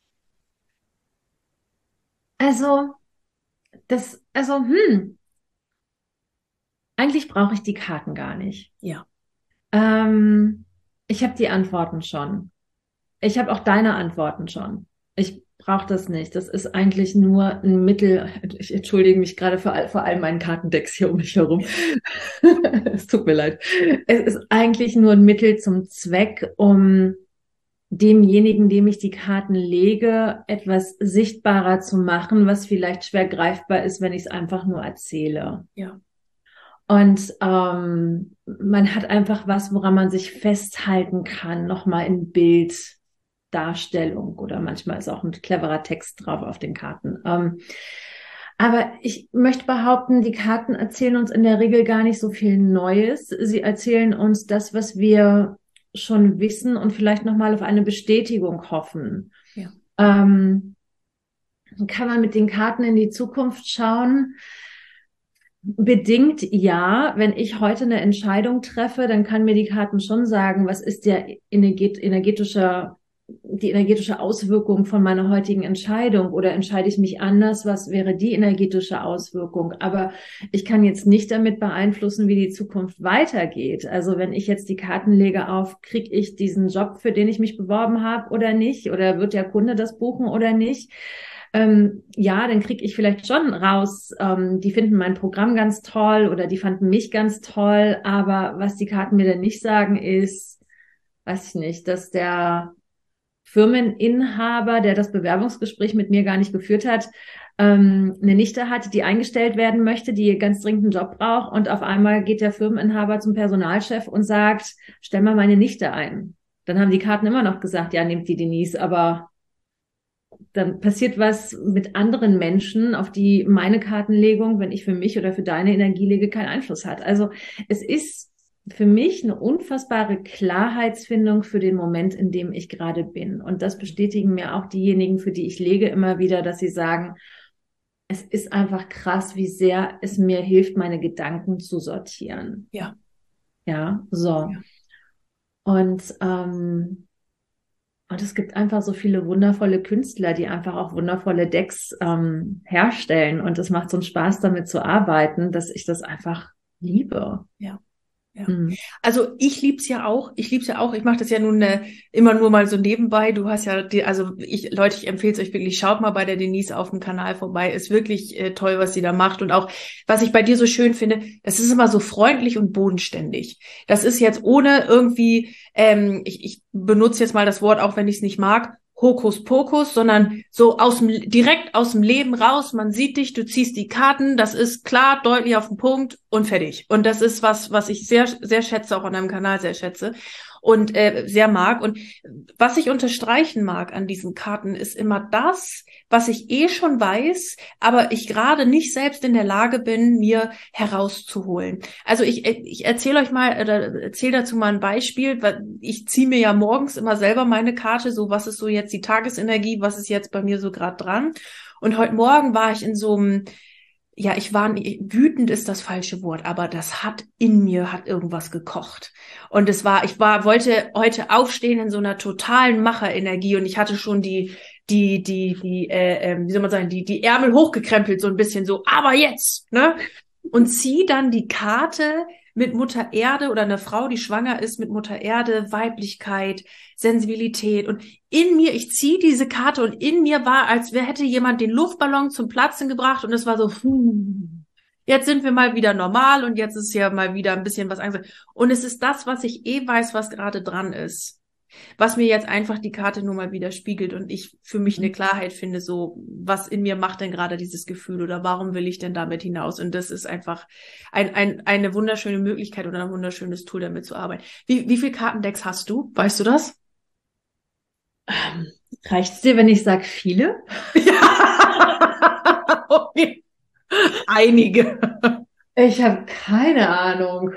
Also, das, also, hm, eigentlich brauche ich die Karten gar nicht. Ja. Ähm, ich habe die Antworten schon. Ich habe auch deine Antworten schon. Ich brauche das nicht. Das ist eigentlich nur ein Mittel. Ich entschuldige mich gerade für all, vor allem meinen Kartendecks hier um mich herum. Es tut mir leid. Es ist eigentlich nur ein Mittel zum Zweck, um demjenigen, dem ich die Karten lege, etwas sichtbarer zu machen, was vielleicht schwer greifbar ist, wenn ich es einfach nur erzähle. Ja. Und ähm, man hat einfach was, woran man sich festhalten kann, nochmal in Bilddarstellung oder manchmal ist auch ein cleverer Text drauf auf den Karten. Ähm, aber ich möchte behaupten, die Karten erzählen uns in der Regel gar nicht so viel Neues. Sie erzählen uns das, was wir schon wissen und vielleicht nochmal auf eine Bestätigung hoffen. Ja. Ähm, Kann man mit den Karten in die Zukunft schauen? Bedingt ja. Wenn ich heute eine Entscheidung treffe, dann kann mir die Karten schon sagen, was ist der energet energetische, die energetische Auswirkung von meiner heutigen Entscheidung, oder entscheide ich mich anders? Was wäre die energetische Auswirkung? Aber ich kann jetzt nicht damit beeinflussen, wie die Zukunft weitergeht. Also wenn ich jetzt die Karten lege auf, kriege ich diesen Job, für den ich mich beworben habe, oder nicht? Oder wird der Kunde das buchen oder nicht? Ähm, ja, dann kriege ich vielleicht schon raus, ähm, die finden mein Programm ganz toll oder die fanden mich ganz toll. Aber was die Karten mir dann nicht sagen, ist, weiß ich nicht, dass der Firmeninhaber, der das Bewerbungsgespräch mit mir gar nicht geführt hat, ähm, eine Nichte hat, die eingestellt werden möchte, die ganz dringend einen Job braucht, und auf einmal geht der Firmeninhaber zum Personalchef und sagt, stell mal meine Nichte ein. Dann haben die Karten immer noch gesagt, ja, nehmt die Denise, aber dann passiert was mit anderen Menschen, auf die meine Kartenlegung, wenn ich für mich oder für deine Energie lege, keinen Einfluss hat. Also es ist für mich eine unfassbare Klarheitsfindung für den Moment, in dem ich gerade bin. Und das bestätigen mir auch diejenigen, für die ich lege, immer wieder, dass sie sagen, es ist einfach krass, wie sehr es mir hilft, meine Gedanken zu sortieren. Ja. Ja, so. Ja. Und, ähm, und es gibt einfach so viele wundervolle Künstler, die einfach auch wundervolle Decks ähm, herstellen. Und es macht so einen Spaß, damit zu arbeiten, dass ich das einfach liebe. Ja. Ja. Mhm. Also ich lieb's ja auch, ich lieb's ja auch, ich mache das ja nun äh, immer nur mal so nebenbei, du hast ja, die, also ich, Leute, ich empfehle es euch wirklich, schaut mal bei der Denise auf dem Kanal vorbei, ist wirklich äh, toll, was sie da macht, und auch, was ich bei dir so schön finde, das ist immer so freundlich und bodenständig, das ist jetzt ohne irgendwie, ähm, ich, ich benutze jetzt mal das Wort, auch wenn ich es nicht mag, Hokuspokus, sondern so aus dem, direkt aus dem Leben raus, man sieht dich, du ziehst die Karten, das ist klar, deutlich auf den Punkt und fertig. Und das ist was, was ich sehr, sehr schätze, auch an deinem Kanal sehr schätze und äh, sehr mag. Und was ich unterstreichen mag an diesen Karten, ist immer das, was ich eh schon weiß, aber ich gerade nicht selbst in der Lage bin, mir herauszuholen. Also ich, ich erzähle euch mal, oder erzähle dazu mal ein Beispiel, weil ich ziehe mir ja morgens immer selber meine Karte, so was ist so jetzt die Tagesenergie, was ist jetzt bei mir so gerade dran. Und heute Morgen war ich in so einem, ja, ich war, wütend ist das falsche Wort, aber das hat in mir, hat irgendwas gekocht. Und es war, ich war, wollte heute aufstehen in so einer totalen Macherenergie, und ich hatte schon die, die, die, die, äh, äh, wie soll man sagen, die, die Ärmel hochgekrempelt, so ein bisschen so, aber jetzt, ne? Und zieh dann die Karte mit Mutter Erde, oder eine Frau, die schwanger ist, mit Mutter Erde, Weiblichkeit, Sensibilität, und in mir, ich ziehe diese Karte, und in mir war, als wäre, hätte jemand den Luftballon zum Platzen gebracht, und es war so, hm, jetzt sind wir mal wieder normal, und jetzt ist ja mal wieder ein bisschen was anderes. Und es ist das, was ich eh weiß, was gerade dran ist, was mir jetzt einfach die Karte nur mal wieder spiegelt, und ich für mich eine Klarheit finde, so, was in mir macht denn gerade dieses Gefühl, oder warum will ich denn damit hinaus? Und das ist einfach ein, ein, eine wunderschöne Möglichkeit oder ein wunderschönes Tool, damit zu arbeiten. Wie, wie viele Kartendecks hast du? Weißt du das? Ähm, reicht's dir, wenn ich sage viele? Ja. Okay. Einige. Ich habe keine Ahnung.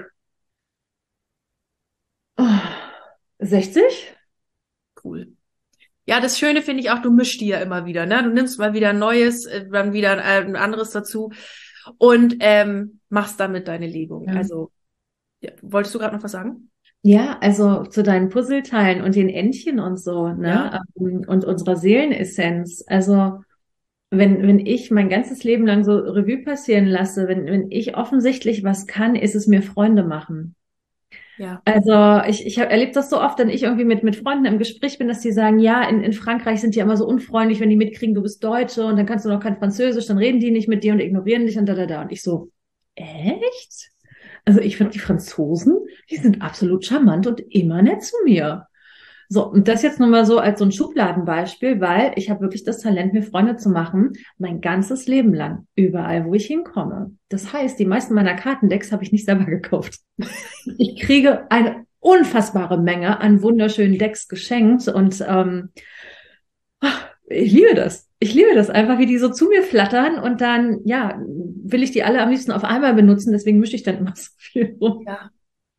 Oh, sechzig? Cool. Ja, das Schöne finde ich auch, du mischst die ja immer wieder, ne? Du nimmst mal wieder ein neues, dann wieder ein anderes dazu und ähm, machst damit deine Legung. Ja. Also, ja, wolltest du gerade noch was sagen? Ja, also zu deinen Puzzleteilen und den Entchen und so, ne? Ja. Ähm, Und unserer Seelenessenz. Also wenn, wenn ich mein ganzes Leben lang so Revue passieren lasse, wenn, wenn ich offensichtlich was kann, ist es mir Freunde machen. Ja. Also ich, ich habe erlebt das so oft, wenn ich irgendwie mit, mit Freunden im Gespräch bin, dass die sagen, ja, in, in Frankreich sind die immer so unfreundlich, wenn die mitkriegen, du bist Deutsche und dann kannst du noch kein Französisch, dann reden die nicht mit dir und ignorieren dich und da, da, da. Und ich so, echt? Also ich finde die Franzosen, die sind absolut charmant und immer nett zu mir. So, und das jetzt nur mal so als so ein Schubladenbeispiel, weil ich habe wirklich das Talent, mir Freunde zu machen, mein ganzes Leben lang, überall, wo ich hinkomme. Das heißt, die meisten meiner Kartendecks habe ich nicht selber gekauft. Ich kriege eine unfassbare Menge an wunderschönen Decks geschenkt und ähm, ich liebe das. Ich liebe das einfach, wie die so zu mir flattern und dann, ja, will ich die alle am liebsten auf einmal benutzen, deswegen mische ich dann immer so viel rum. Ja.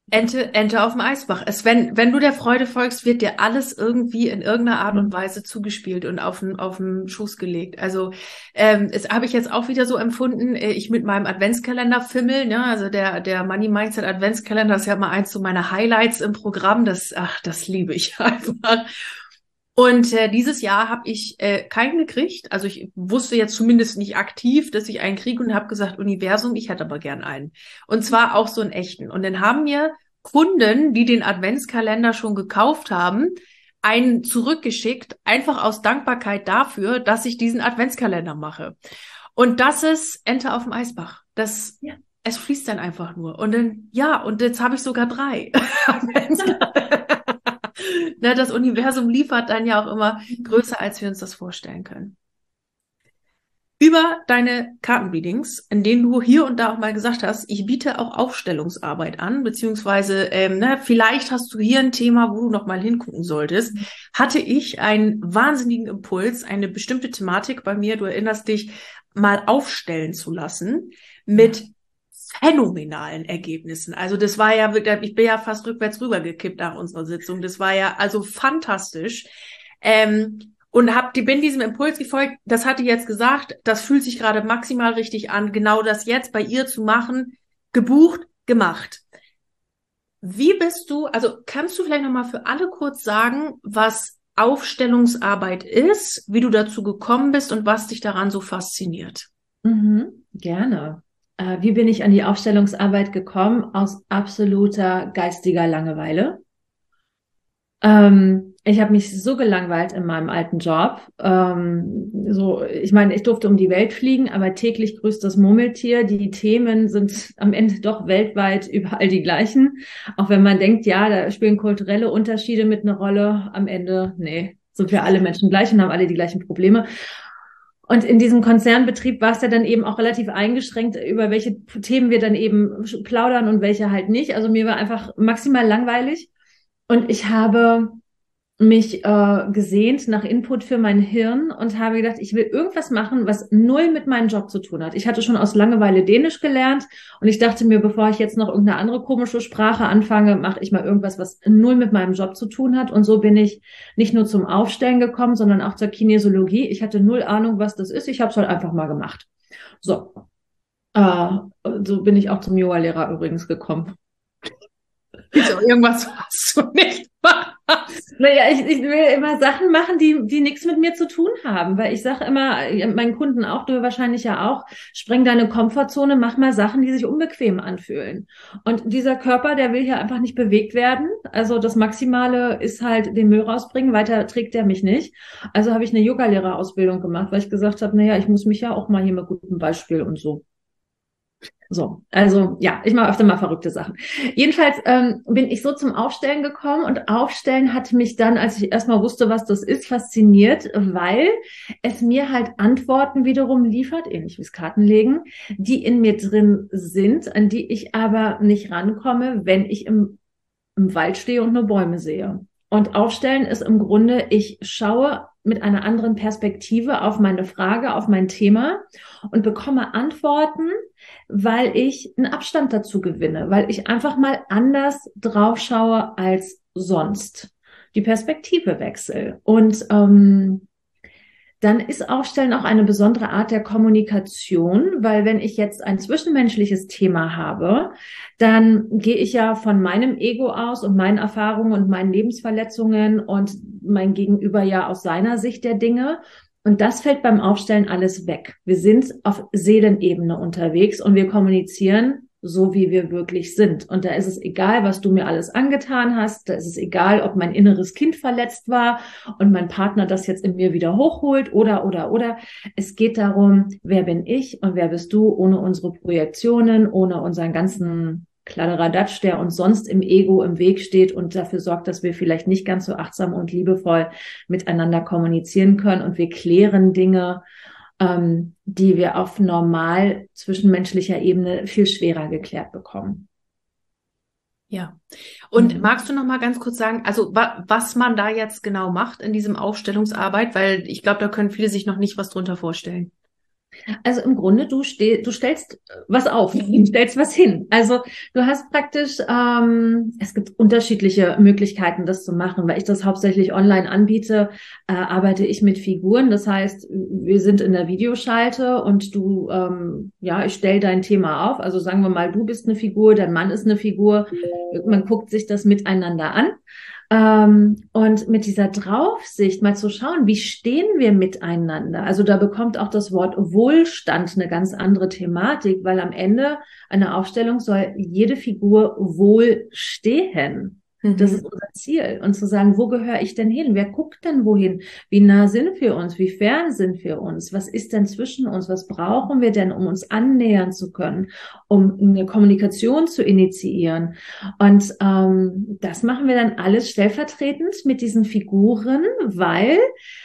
Ente, Ente auf dem Eisbach. Es, wenn, wenn du der Freude folgst, wird dir alles irgendwie in irgendeiner Art und Weise zugespielt und auf den, auf den Schoß gelegt. Also, ähm, das habe ich jetzt auch wieder so empfunden, äh, ich mit meinem Adventskalender fimmel, ne, also der, der Money Mindset Adventskalender ist ja mal eins so meiner Highlights im Programm. Das, ach, das liebe ich einfach. Und äh, dieses Jahr habe ich äh, keinen gekriegt. Also ich wusste jetzt zumindest nicht aktiv, dass ich einen kriege und habe gesagt, Universum, ich hätte aber gern einen. Und zwar auch so einen echten. Und dann haben mir Kunden, die den Adventskalender schon gekauft haben, einen zurückgeschickt, einfach aus Dankbarkeit dafür, dass ich diesen Adventskalender mache. Und das ist Ente auf dem Eisbach. Das, ja. Es fließt dann einfach nur. Und dann, ja, und jetzt habe ich sogar drei Adventskalender. Ne, das Universum liefert dann ja auch immer größer, als wir uns das vorstellen können. Über deine Kartenreadings, in denen du hier und da auch mal gesagt hast, ich biete auch Aufstellungsarbeit an, beziehungsweise ähm, ne, vielleicht hast du hier ein Thema, wo du noch mal hingucken solltest, hatte ich einen wahnsinnigen Impuls, eine bestimmte Thematik bei mir, du erinnerst dich, mal aufstellen zu lassen mit phänomenalen Ergebnissen. Also das war ja, ich bin ja fast rückwärts rübergekippt nach unserer Sitzung. Das war ja also fantastisch. Ähm, und hab, bin diesem Impuls gefolgt, das hatte ich jetzt gesagt, das fühlt sich gerade maximal richtig an, genau das jetzt bei ihr zu machen, gebucht, gemacht. Wie bist du, also kannst du vielleicht nochmal für alle kurz sagen, was Aufstellungsarbeit ist, wie du dazu gekommen bist und was dich daran so fasziniert? Mhm, gerne. Äh, wie bin ich an die Aufstellungsarbeit gekommen? Aus absoluter geistiger Langeweile. Ähm, ich habe mich so gelangweilt in meinem alten Job. Ähm, so, ich meine, ich durfte um die Welt fliegen, aber täglich grüßt das Murmeltier. Die Themen sind am Ende doch weltweit überall die gleichen. Auch wenn man denkt, ja, da spielen kulturelle Unterschiede mit einer Rolle. Am Ende, nee, sind wir alle Menschen gleich und haben alle die gleichen Probleme. Und in diesem Konzernbetrieb war es ja dann eben auch relativ eingeschränkt, über welche Themen wir dann eben plaudern und welche halt nicht. Also mir war einfach maximal langweilig. Und ich habe mich äh, gesehnt nach Input für mein Hirn und habe gedacht, ich will irgendwas machen, was null mit meinem Job zu tun hat. Ich hatte schon aus Langeweile Dänisch gelernt und ich dachte mir, bevor ich jetzt noch irgendeine andere komische Sprache anfange, mache ich mal irgendwas, was null mit meinem Job zu tun hat. Und so bin ich nicht nur zum Aufstellen gekommen, sondern auch zur Kinesiologie. Ich hatte null Ahnung, was das ist. Ich habe es halt einfach mal gemacht. So, äh, so bin ich auch zum Yoga-Lehrer übrigens gekommen. So, irgendwas hast du nicht machen. Naja, ich, ich will immer Sachen machen, die, die nichts mit mir zu tun haben, weil ich sage immer, meinen Kunden auch, du wahrscheinlich ja auch, spreng deine Komfortzone, mach mal Sachen, die sich unbequem anfühlen. Und dieser Körper, der will hier einfach nicht bewegt werden. Also das Maximale ist halt den Müll rausbringen, weiter trägt der mich nicht. Also habe ich eine Yogalehrerausbildung gemacht, weil ich gesagt habe, naja, ich muss mich ja auch mal hier mit gutem Beispiel und so. So, also ja, ich mache öfter mal verrückte Sachen. Jedenfalls ähm, bin ich so zum Aufstellen gekommen und Aufstellen hat mich dann, als ich erstmal wusste, was das ist, fasziniert, weil es mir halt Antworten wiederum liefert, ähnlich wie das Kartenlegen, die in mir drin sind, an die ich aber nicht rankomme, wenn ich im, im Wald stehe und nur Bäume sehe. Und Aufstellen ist im Grunde, ich schaue mit einer anderen Perspektive auf meine Frage, auf mein Thema und bekomme Antworten, weil ich einen Abstand dazu gewinne, weil ich einfach mal anders drauf schaue als sonst. Die Perspektive wechsle. Und ähm, dann ist Aufstellen auch eine besondere Art der Kommunikation, weil wenn ich jetzt ein zwischenmenschliches Thema habe, dann gehe ich ja von meinem Ego aus und meinen Erfahrungen und meinen Lebensverletzungen und mein Gegenüber ja aus seiner Sicht der Dinge. Und das fällt beim Aufstellen alles weg. Wir sind auf Seelenebene unterwegs und wir kommunizieren so, wie wir wirklich sind. Und da ist es egal, was du mir alles angetan hast. Da ist es egal, ob mein inneres Kind verletzt war und mein Partner das jetzt in mir wieder hochholt oder, oder, oder. Es geht darum, wer bin ich und wer bist du, ohne unsere Projektionen, ohne unseren ganzen Kladderadatsch, der uns sonst im Ego im Weg steht und dafür sorgt, dass wir vielleicht nicht ganz so achtsam und liebevoll miteinander kommunizieren können. Und wir klären Dinge, ähm, die wir auf normal zwischenmenschlicher Ebene viel schwerer geklärt bekommen. Ja. Und Mhm. magst du noch mal ganz kurz sagen, also wa- was man da jetzt genau macht in diesem Aufstellungsarbeit, weil ich glaube, da können viele sich noch nicht was drunter vorstellen. Also im Grunde, du steh, du stellst was auf, du stellst was hin. Also du hast praktisch, ähm, es gibt unterschiedliche Möglichkeiten, das zu machen. Weil ich das hauptsächlich online anbiete, äh, arbeite ich mit Figuren. Das heißt, wir sind in der Videoschalte und du, ähm, ja, ich stelle dein Thema auf. Also sagen wir mal, du bist eine Figur, dein Mann ist eine Figur. Man guckt sich das miteinander an. Ähm, und mit dieser Draufsicht mal zu schauen, wie stehen wir miteinander? Also da bekommt auch das Wort Wohlstand eine ganz andere Thematik, weil am Ende einer Aufstellung soll jede Figur wohl stehen. Das Mhm. ist unser Ziel. Und zu sagen, wo gehöre ich denn hin? Wer guckt denn wohin? Wie nah sind wir uns? Wie fern sind wir uns? Was ist denn zwischen uns? Was brauchen wir denn, um uns annähern zu können, um eine Kommunikation zu initiieren? Und ähm, das machen wir dann alles stellvertretend mit diesen Figuren, weil,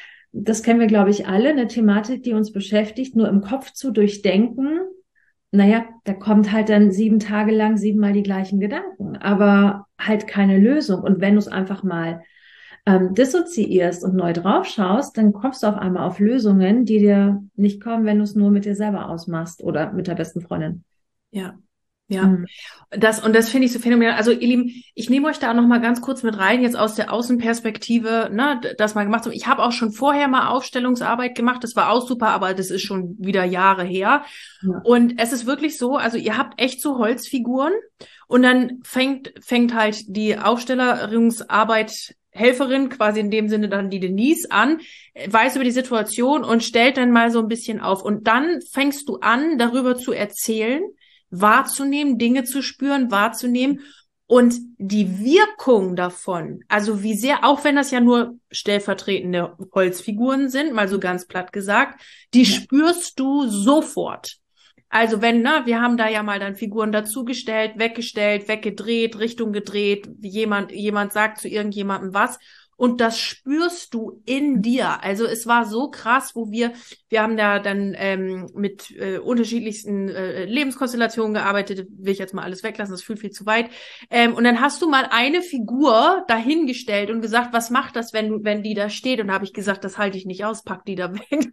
das kennen wir, glaube ich, alle, eine Thematik, die uns beschäftigt, nur im Kopf zu durchdenken, naja, da kommt halt dann sieben Tage lang siebenmal die gleichen Gedanken, aber halt keine Lösung. Und wenn du es einfach mal ähm, dissoziierst und neu drauf schaust, dann kommst du auf einmal auf Lösungen, die dir nicht kommen, wenn du es nur mit dir selber ausmachst oder mit der besten Freundin. Ja. Ja, Mhm. das, und das finde ich so phänomenal. Also, ihr Lieben, ich nehme euch da auch noch mal ganz kurz mit rein, jetzt aus der Außenperspektive, ne, das mal gemacht. Ich habe auch schon vorher mal Aufstellungsarbeit gemacht. Das war auch super, aber das ist schon wieder Jahre her. Ja. Und es ist wirklich so, also ihr habt echt so Holzfiguren und dann fängt, fängt halt die Aufstellungsarbeit Helferin, quasi in dem Sinne dann die Denise an, weiß über die Situation und stellt dann mal so ein bisschen auf. Und dann fängst du an, darüber zu erzählen, wahrzunehmen, Dinge zu spüren, wahrzunehmen und die Wirkung davon, also wie sehr, auch wenn das ja nur stellvertretende Holzfiguren sind, mal so ganz platt gesagt, die Ja. spürst du sofort. Also wenn, ne, wir haben da ja mal dann Figuren dazugestellt, weggestellt, weggedreht, Richtung gedreht, jemand, jemand sagt zu irgendjemandem was. Und das spürst du in dir. Also es war so krass, wo wir, wir haben da dann ähm, mit äh, unterschiedlichsten äh, Lebenskonstellationen gearbeitet, will ich jetzt mal alles weglassen, das fühlt viel zu weit. Ähm, und dann hast du mal eine Figur dahingestellt und gesagt, was macht das, wenn wenn die da steht? Und da habe ich gesagt, das halte ich nicht aus, pack die da weg.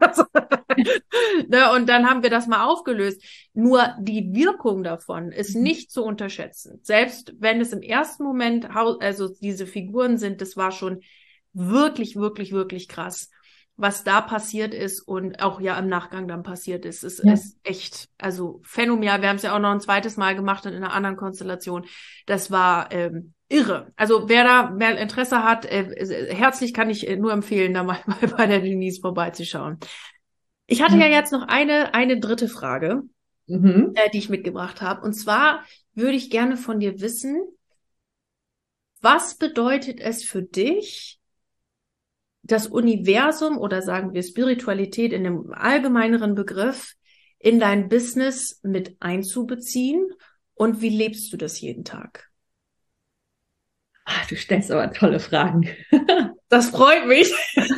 Ne, und dann haben wir das mal aufgelöst. Nur die Wirkung davon ist nicht zu unterschätzen. Selbst wenn es im ersten Moment, also diese Figuren sind, das war schon wirklich, wirklich, wirklich krass, was da passiert ist und auch ja im Nachgang dann passiert ist. Es Ja. ist echt, also phänomenal. Wir haben es ja auch noch ein zweites Mal gemacht in einer anderen Konstellation. Das war ähm, irre. Also wer da mehr Interesse hat, äh, herzlich kann ich nur empfehlen, da mal bei der Denise vorbeizuschauen. Ich hatte ja jetzt noch eine, eine dritte Frage, Mhm. äh, die ich mitgebracht habe. Und zwar würde ich gerne von dir wissen, was bedeutet es für dich, das Universum oder sagen wir Spiritualität in einem allgemeineren Begriff in dein Business mit einzubeziehen? Und wie lebst du das jeden Tag? Ach, du stellst aber tolle Fragen. Das freut mich.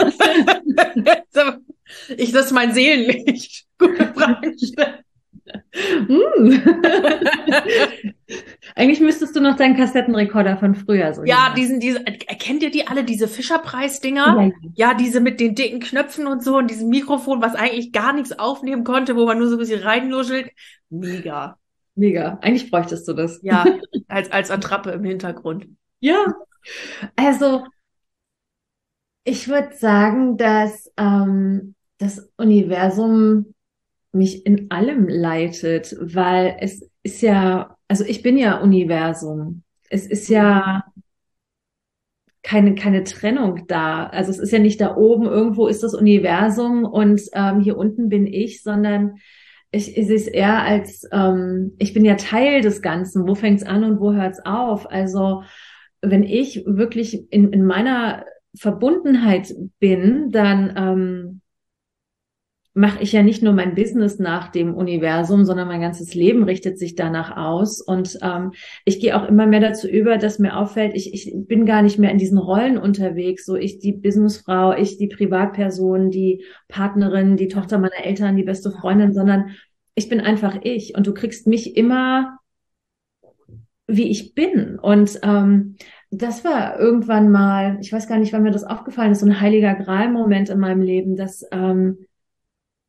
Ich, das ist mein Seelenlicht. Gute Fragen stellen. Hm. Eigentlich müsstest du noch deinen Kassettenrekorder von früher so Ja, nehmen. diesen, diese, kennt ihr die alle, diese Fischerpreis-Dinger? Ja, ja. Ja, diese mit den dicken Knöpfen und so und diesem Mikrofon, was eigentlich gar nichts aufnehmen konnte, wo man nur so ein bisschen reinluschelt. Mega. Mega. Eigentlich bräuchtest du das. Ja, als, als Attrappe im Hintergrund. Ja. Also, ich würde sagen, dass ähm, das Universum mich in allem leitet, weil es ist ja, also ich bin ja Universum. Es ist ja keine, keine Trennung da. Also es ist ja nicht da oben, irgendwo ist das Universum und ähm, hier unten bin ich, sondern ich, ich sehe es eher als, ähm, ich bin ja Teil des Ganzen. Wo fängt's an und wo hört's auf? Also wenn ich wirklich in, in meiner Verbundenheit bin, dann ähm, mache ich ja nicht nur mein Business nach dem Universum, sondern mein ganzes Leben richtet sich danach aus. Und ähm, ich gehe auch immer mehr dazu über, dass mir auffällt, ich, ich bin gar nicht mehr in diesen Rollen unterwegs. So ich die Businessfrau, ich die Privatperson, die Partnerin, die Tochter meiner Eltern, die beste Freundin, sondern ich bin einfach ich. Und du kriegst mich immer, wie ich bin. Und ähm, das war irgendwann mal, ich weiß gar nicht, wann mir das aufgefallen ist, so ein heiliger Gral-Moment in meinem Leben, dass ähm,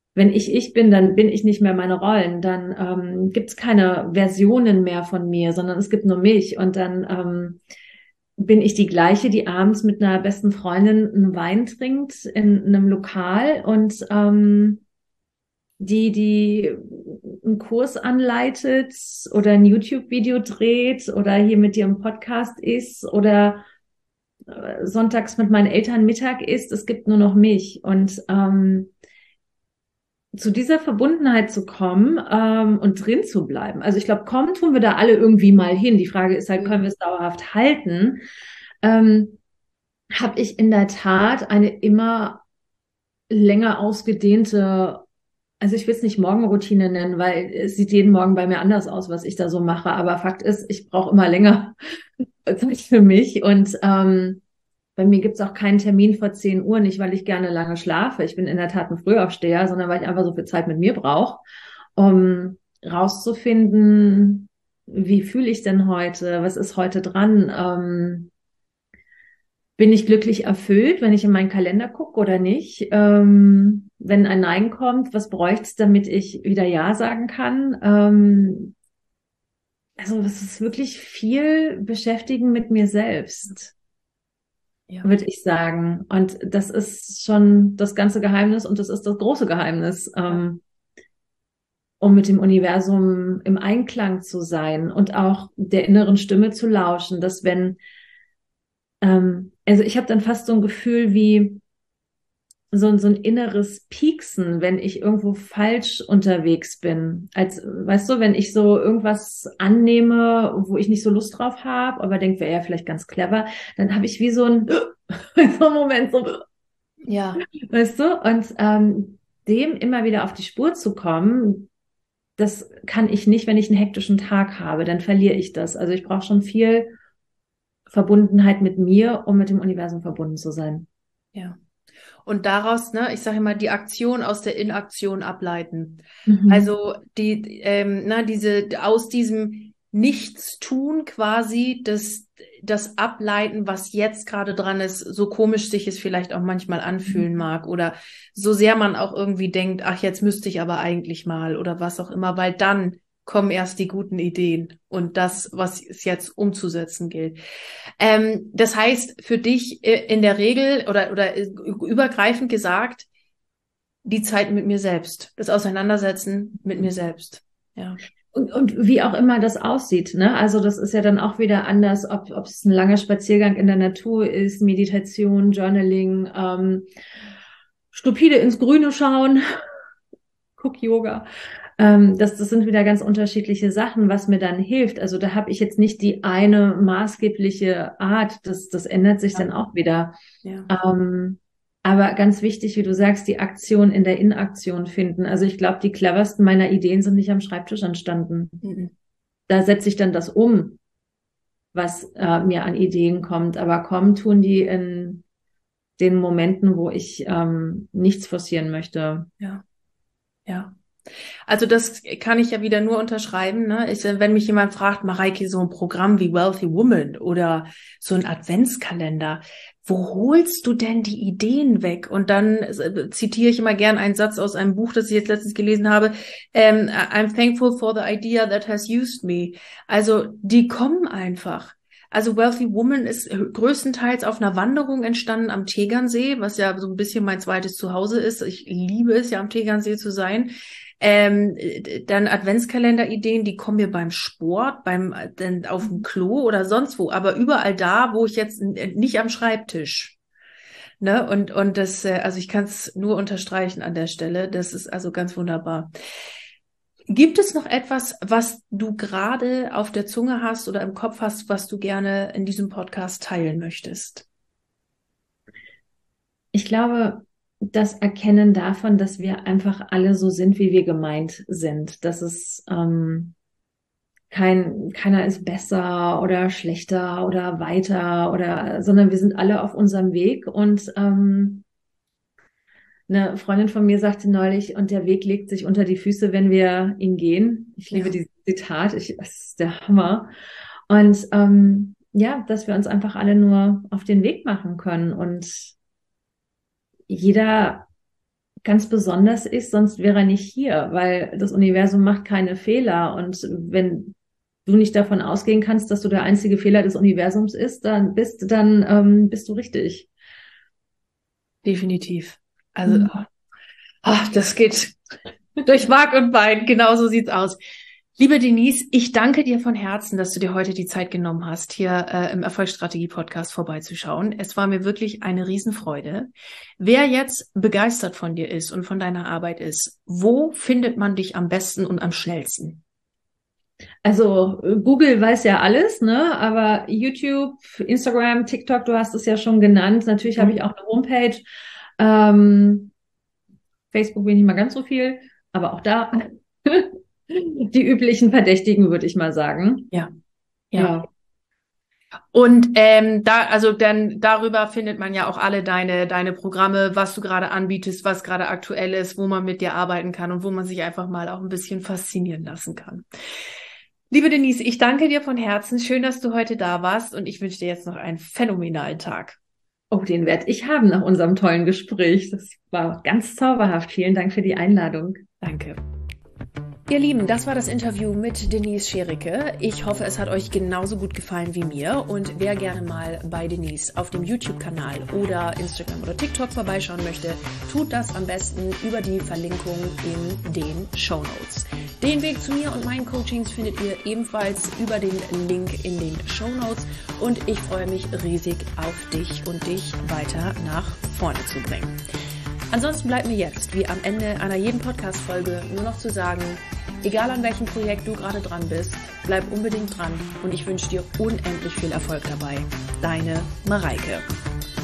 wenn ich ich bin, dann bin ich nicht mehr meine Rollen. Dann ähm, gibt es keine Versionen mehr von mir, sondern es gibt nur mich. Und dann ähm, bin ich die gleiche, die abends mit einer besten Freundin einen Wein trinkt in einem Lokal und ähm, die, die einen Kurs anleitet oder ein YouTube-Video dreht oder hier mit dir im Podcast ist oder äh, sonntags mit meinen Eltern Mittag isst. Es gibt nur noch mich. Und ähm, zu dieser Verbundenheit zu kommen ähm, und drin zu bleiben. Also ich glaube, kommen tun wir da alle irgendwie mal hin. Die Frage ist halt, können wir es dauerhaft halten? Ähm, habe ich in der Tat eine immer länger ausgedehnte, also ich will es nicht Morgenroutine nennen, weil es sieht jeden Morgen bei mir anders aus, was ich da so mache. Aber Fakt ist, ich brauche immer länger Zeit für mich. Und ähm, bei mir gibt's auch keinen Termin vor zehn Uhr, nicht weil ich gerne lange schlafe. Ich bin in der Tat ein Frühaufsteher, sondern weil ich einfach so viel Zeit mit mir brauche, um rauszufinden, wie fühle ich denn heute? Was ist heute dran? Ähm, bin ich glücklich erfüllt, wenn ich in meinen Kalender gucke oder nicht? Ähm, wenn ein Nein kommt, was bräuchte es, damit ich wieder Ja sagen kann? Ähm, also es ist wirklich viel beschäftigen mit mir selbst. Ja. Würde ich sagen. Und das ist schon das ganze Geheimnis und das ist das große Geheimnis, ähm, um mit dem Universum im Einklang zu sein und auch der inneren Stimme zu lauschen, dass wenn, ähm, also ich habe dann fast so ein Gefühl wie so, ein so ein inneres Pieksen, wenn ich irgendwo falsch unterwegs bin. Als, weißt du, wenn ich so irgendwas annehme, wo ich nicht so Lust drauf habe, aber denke, wäre ja vielleicht ganz clever, dann habe ich wie so ein so einen Moment so, ja, weißt du, und ähm, dem immer wieder auf die Spur zu kommen, das kann ich nicht, wenn ich einen hektischen Tag habe, dann verliere ich das. Also ich brauche schon viel Verbundenheit mit mir, um mit dem Universum verbunden zu sein. Ja. Und daraus, ne, ich sage immer, die Aktion aus der Inaktion ableiten. Mhm. Also die, ähm, na, diese aus diesem Nichtstun quasi das, das Ableiten, was jetzt gerade dran ist, so komisch sich es vielleicht auch manchmal anfühlen mag oder so sehr man auch irgendwie denkt, ach, jetzt müsste ich aber eigentlich mal oder was auch immer, weil dann kommen erst die guten Ideen und das, was es jetzt umzusetzen gilt. Ähm, das heißt, für dich in der Regel oder, oder übergreifend gesagt, die Zeit mit mir selbst, das Auseinandersetzen mit mir selbst. Ja. Und, und wie auch immer das aussieht, ne? Also das ist ja dann auch wieder anders, ob, ob es ein langer Spaziergang in der Natur ist, Meditation, Journaling, ähm, stupide ins Grüne schauen, guck Yoga. Ähm, das, das sind wieder ganz unterschiedliche Sachen, was mir dann hilft. Also da habe ich jetzt nicht die eine maßgebliche Art, das, das ändert sich ja. dann auch wieder. Ja. Ähm, aber ganz wichtig, wie du sagst, die Aktion in der Inaktion finden. Also ich glaube, die cleversten meiner Ideen sind nicht am Schreibtisch entstanden. Mhm. Da setze ich dann das um, was äh, mir an Ideen kommt. Aber kommen tun die in den Momenten, wo ich ähm, nichts forcieren möchte. Ja, ja. Also das kann ich ja wieder nur unterschreiben. Ne? Ich, wenn mich jemand fragt, Mareike, so ein Programm wie Wealthy Woman oder so ein Adventskalender, wo holst du denn die Ideen weg? Und dann äh, zitiere ich immer gern einen Satz aus einem Buch, das ich jetzt letztens gelesen habe. Ähm, I'm thankful for the idea that has used me. Also die kommen einfach. Also Wealthy Woman ist größtenteils auf einer Wanderung entstanden am Tegernsee, was ja so ein bisschen mein zweites Zuhause ist. Ich liebe es ja, am Tegernsee zu sein. Ähm, dann Adventskalender-Ideen, die kommen mir beim Sport, beim dann auf dem Klo oder sonst wo, aber überall da, wo ich jetzt nicht am Schreibtisch. Ne? Und und das, also ich kann es nur unterstreichen an der Stelle. Das ist also ganz wunderbar. Gibt es noch etwas, was du gerade auf der Zunge hast oder im Kopf hast, was du gerne in diesem Podcast teilen möchtest? Ich glaube, das Erkennen davon, dass wir einfach alle so sind, wie wir gemeint sind. Dass es ähm, kein, keiner ist besser oder schlechter oder weiter oder, sondern wir sind alle auf unserem Weg. Und ähm, eine Freundin von mir sagte neulich, und der Weg legt sich unter die Füße, wenn wir ihn gehen. Ich liebe ja. dieses Zitat, ich, das ist der Hammer. Und ähm, ja, dass wir uns einfach alle nur auf den Weg machen können und jeder ganz besonders ist, sonst wäre er nicht hier, weil das Universum macht keine Fehler. Und wenn du nicht davon ausgehen kannst, dass du der einzige Fehler des Universums ist, dann bist, dann ähm, bist du richtig. Definitiv. Also, mhm. ach, das geht durch Mark und Bein. Genau so sieht's aus. Liebe Denise, ich danke dir von Herzen, dass du dir heute die Zeit genommen hast, hier äh, im Erfolgsstrategie-Podcast vorbeizuschauen. Es war mir wirklich eine Riesenfreude. Wer jetzt begeistert von dir ist und von deiner Arbeit ist, wo findet man dich am besten und am schnellsten? Also Google weiß ja alles, ne? Aber YouTube, Instagram, TikTok, du hast es ja schon genannt. Natürlich mhm. habe ich auch eine Homepage. Ähm, Facebook bin ich mal ganz so viel, aber auch da die üblichen Verdächtigen, würde ich mal sagen. Ja, ja. ja. Und ähm, da, also dann darüber findet man ja auch alle deine deine Programme, was du gerade anbietest, was gerade aktuell ist, wo man mit dir arbeiten kann und wo man sich einfach mal auch ein bisschen faszinieren lassen kann. Liebe Denise, ich danke dir von Herzen. Schön, dass du heute da warst und ich wünsche dir jetzt noch einen phänomenalen Tag. Oh, den werde ich haben nach unserem tollen Gespräch. Das war ganz zauberhaft. Vielen Dank für die Einladung. Danke. Ihr Lieben, das war das Interview mit Denise Schericke. Ich hoffe, es hat euch genauso gut gefallen wie mir. Und wer gerne mal bei Denise auf dem YouTube-Kanal oder Instagram oder TikTok vorbeischauen möchte, tut das am besten über die Verlinkung in den Shownotes. Den Weg zu mir und meinen Coachings findet ihr ebenfalls über den Link in den Shownotes. Und ich freue mich riesig auf dich und dich weiter nach vorne zu bringen. Ansonsten bleibt mir jetzt, wie am Ende einer jeden Podcast-Folge, nur noch zu sagen, egal an welchem Projekt du gerade dran bist, bleib unbedingt dran und ich wünsche dir unendlich viel Erfolg dabei. Deine Mareike.